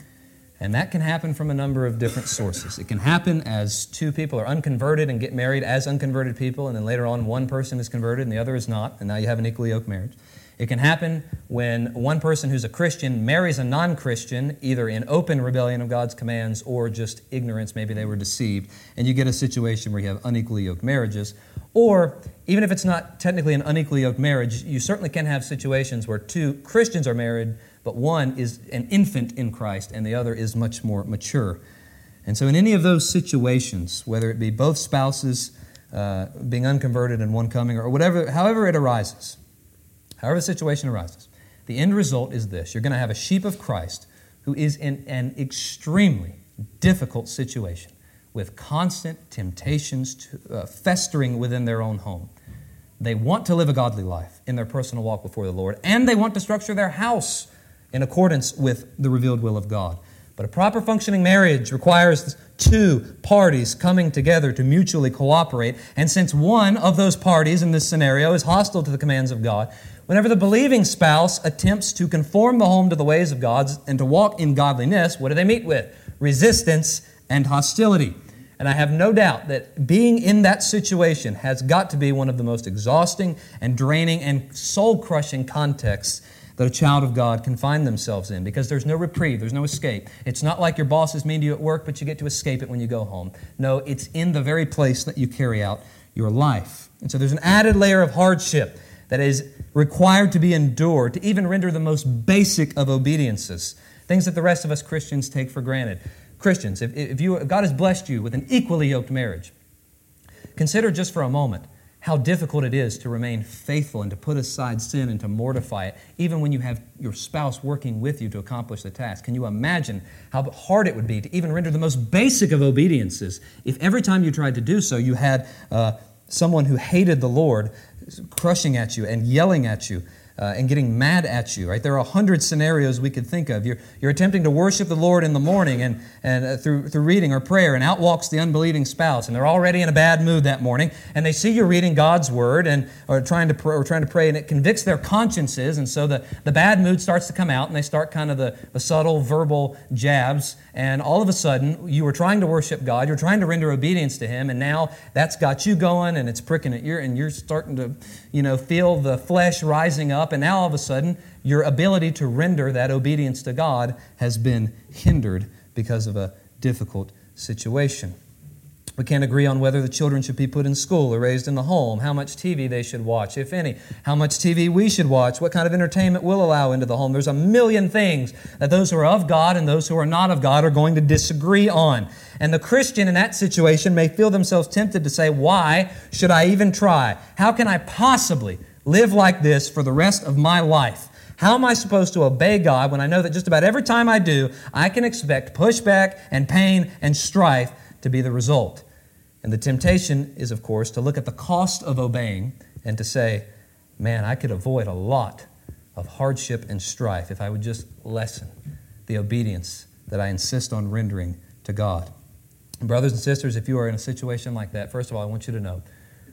And that can happen from a number of different sources. It can happen as two people are unconverted and get married as unconverted people, and then later on one person is converted and the other is not, and now you have an equally yoked marriage. It can happen when one person who's a Christian marries a non-Christian, either in open rebellion of God's commands or just ignorance, maybe they were deceived, and you get a situation where you have unequally yoked marriages. Or, even if it's not technically an unequally yoked marriage, you certainly can have situations where two Christians are married, but one is an infant in Christ and the other is much more mature. And so in any of those situations, whether it be both spouses uh, being unconverted and one coming, or whatever, however it arises, however the situation arises, the end result is this. You're going to have a sheep of Christ who is in an extremely difficult situation with constant temptations to, uh, festering within their own home. They want to live a godly life in their personal walk before the Lord, and they want to structure their house in accordance with the revealed will of God. But a proper functioning marriage requires two parties coming together to mutually cooperate, and since one of those parties in this scenario is hostile to the commands of God, whenever the believing spouse attempts to conform the home to the ways of God and to walk in godliness, what do they meet with? Resistance and hostility. And I have no doubt that being in that situation has got to be one of the most exhausting and draining and soul-crushing contexts that a child of God can find themselves in, because there's no reprieve, there's no escape. It's not like your boss is mean to you at work, but you get to escape it when you go home. No, it's in the very place that you carry out your life. And so there's an added layer of hardship that is required to be endured to even render the most basic of obediences, things that the rest of us Christians take for granted. Christians, if, if, you, if God has blessed you with an equally yoked marriage, consider just for a moment how difficult it is to remain faithful and to put aside sin and to mortify it, even when you have your spouse working with you to accomplish the task. Can you imagine how hard it would be to even render the most basic of obediences if every time you tried to do so, you had uh, someone who hated the Lord crushing at you and yelling at you uh, and getting mad at you, right? There are a hundred scenarios we could think of. You're, you're attempting to worship the Lord in the morning and, and uh, through, through reading or prayer, and out walks the unbelieving spouse, and they're already in a bad mood that morning, and they see you reading God's Word and or trying to pray, or trying to pray, and it convicts their consciences, and so the, the bad mood starts to come out, and they start kind of the, the subtle verbal jabs, and all of a sudden, you were trying to worship God, you're trying to render obedience to Him, and now that's got you going, and it's pricking at your, and you're starting to, you know, feel the flesh rising up, and now all of a sudden, your ability to render that obedience to God has been hindered because of a difficult situation. We can't agree on whether the children should be put in school or raised in the home, how much T V they should watch, if any, how much T V we should watch, what kind of entertainment we'll allow into the home. There's a million things that those who are of God and those who are not of God are going to disagree on. And the Christian in that situation may feel themselves tempted to say, why should I even try? How can I possibly live like this for the rest of my life? How am I supposed to obey God when I know that just about every time I do, I can expect pushback and pain and strife to be the result? And the temptation is, of course, to look at the cost of obeying and to say, man, I could avoid a lot of hardship and strife if I would just lessen the obedience that I insist on rendering to God. And brothers and sisters, if you are in a situation like that, first of all, I want you to know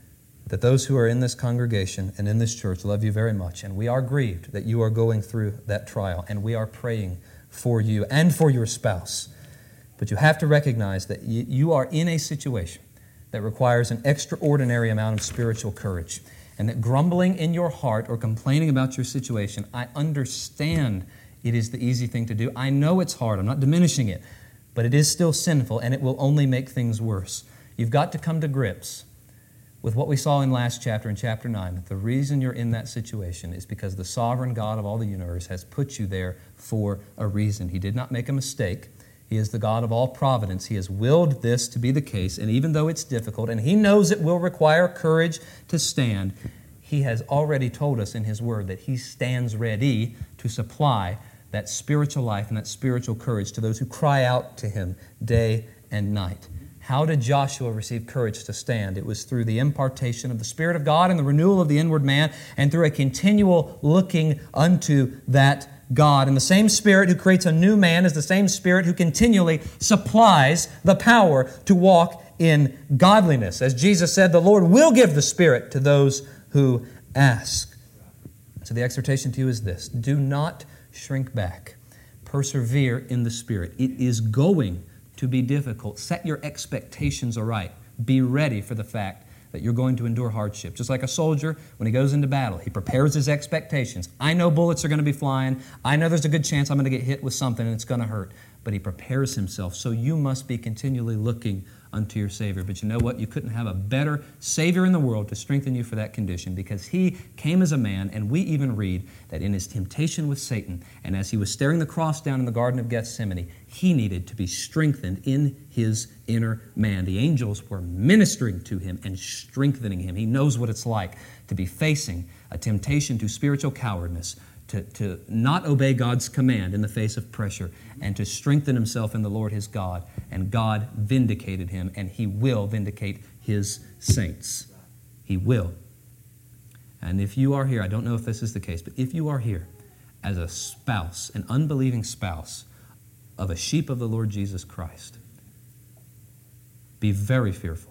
that those who are in this congregation and in this church love you very much, and we are grieved that you are going through that trial, and we are praying for you and for your spouse. But you have to recognize that you are in a situation that requires an extraordinary amount of spiritual courage, and that grumbling in your heart or complaining about your situation, I understand it is the easy thing to do. I know it's hard. I'm not diminishing it, but it is still sinful, and it will only make things worse. You've got to come to grips with what we saw in last chapter, in chapter nine, that the reason you're in that situation is because the sovereign God of all the universe has put you there for a reason. He did not make a mistake. He is the God of all providence. He has willed this to be the case, and even though it's difficult, and He knows it will require courage to stand, He has already told us in His Word that He stands ready to supply that spiritual life and that spiritual courage to those who cry out to Him day and night. How did Joshua receive courage to stand? It was through the impartation of the Spirit of God and the renewal of the inward man, and through a continual looking unto that God. And the same Spirit who creates a new man is the same Spirit who continually supplies the power to walk in godliness. As Jesus said, the Lord will give the Spirit to those who ask. So the exhortation to you is this: do not shrink back. Persevere in the Spirit. It is going to be difficult. Set your expectations aright. Be ready for the fact that you're going to endure hardship. Just like a soldier, when he goes into battle, he prepares his expectations. I know bullets are going to be flying. I know there's a good chance I'm going to get hit with something and it's going to hurt. But he prepares himself. So you must be continually looking unto your Savior. But you know what? You couldn't have a better Savior in the world to strengthen you for that condition, because He came as a man, and we even read that in His temptation with Satan, and as He was staring the cross down in the Garden of Gethsemane, He needed to be strengthened in His inner man. The angels were ministering to Him and strengthening Him. He knows what it's like to be facing a temptation to spiritual cowardice, To, to not obey God's command in the face of pressure, and to strengthen himself in the Lord his God. And God vindicated him, and He will vindicate His saints. He will. And if you are here, I don't know if this is the case, but if you are here as a spouse, an unbelieving spouse of a sheep of the Lord Jesus Christ, be very fearful.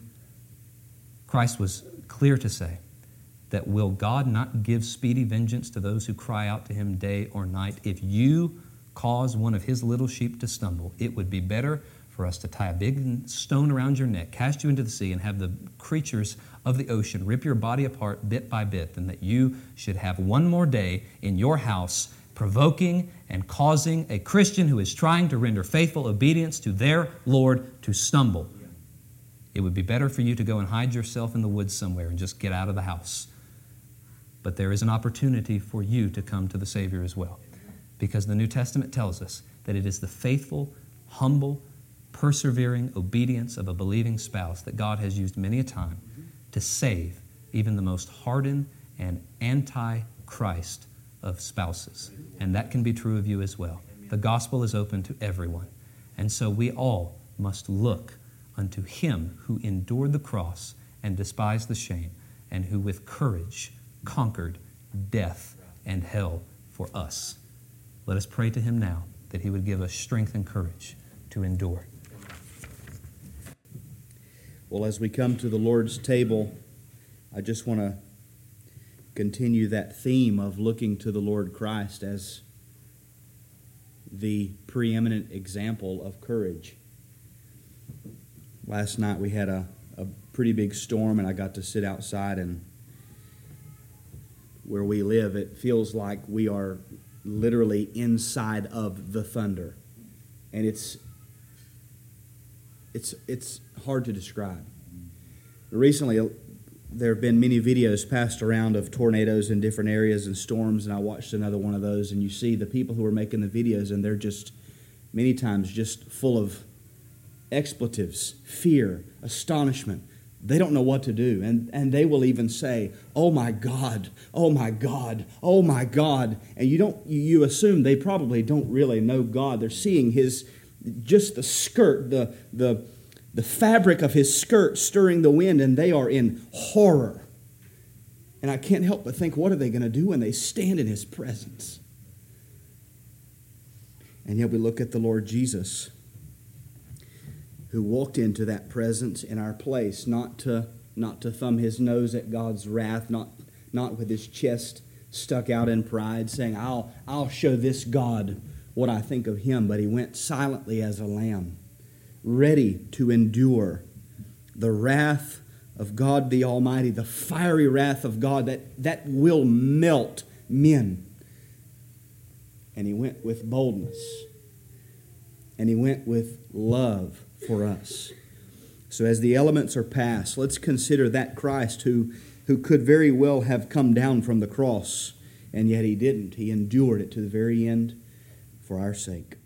Christ was clear to say that will God not give speedy vengeance to those who cry out to Him day or night? If you cause one of His little sheep to stumble, it would be better for us to tie a big stone around your neck, cast you into the sea, and have the creatures of the ocean rip your body apart bit by bit, than that you should have one more day in your house provoking and causing a Christian who is trying to render faithful obedience to their Lord to stumble. It would be better for you to go and hide yourself in the woods somewhere and just get out of the house. But there is an opportunity for you to come to the Savior as well, because the New Testament tells us that it is the faithful, humble, persevering obedience of a believing spouse that God has used many a time to save even the most hardened and anti-Christ of spouses. And that can be true of you as well. The gospel is open to everyone. And so we all must look unto Him who endured the cross and despised the shame, and who with courage conquered death and hell for us. Let us pray to Him now that He would give us strength and courage to endure. Well, as we come to the Lord's table, I just want to continue that theme of looking to the Lord Christ as the preeminent example of courage. Last night we had a, a pretty big storm, and I got to sit outside, and where we live, it feels like we are literally inside of the thunder. And it's it's it's hard to describe. Recently, there have been many videos passed around of tornadoes in different areas and storms, and I watched another one of those, and you see the people who are making the videos, and they're just, many times, just full of expletives, fear, astonishment. They don't know what to do. And, and they will even say, oh my God, oh my God, oh my God. And you don't you assume they probably don't really know God. They're seeing His, just the skirt, the, the, the fabric of His skirt stirring the wind, and they are in horror. And I can't help but think, what are they going to do when they stand in His presence? And yet we look at the Lord Jesus, who walked into that presence in our place, not to not to thumb his nose at God's wrath, not, not with his chest stuck out in pride, saying, I'll, I'll show this God what I think of him. But he went silently as a lamb, ready to endure the wrath of God the Almighty, the fiery wrath of God that, that will melt men. And he went with boldness. And he went with love for us. So as the elements are passed, let's consider that Christ who, who could very well have come down from the cross, and yet he didn't. He endured it to the very end for our sake.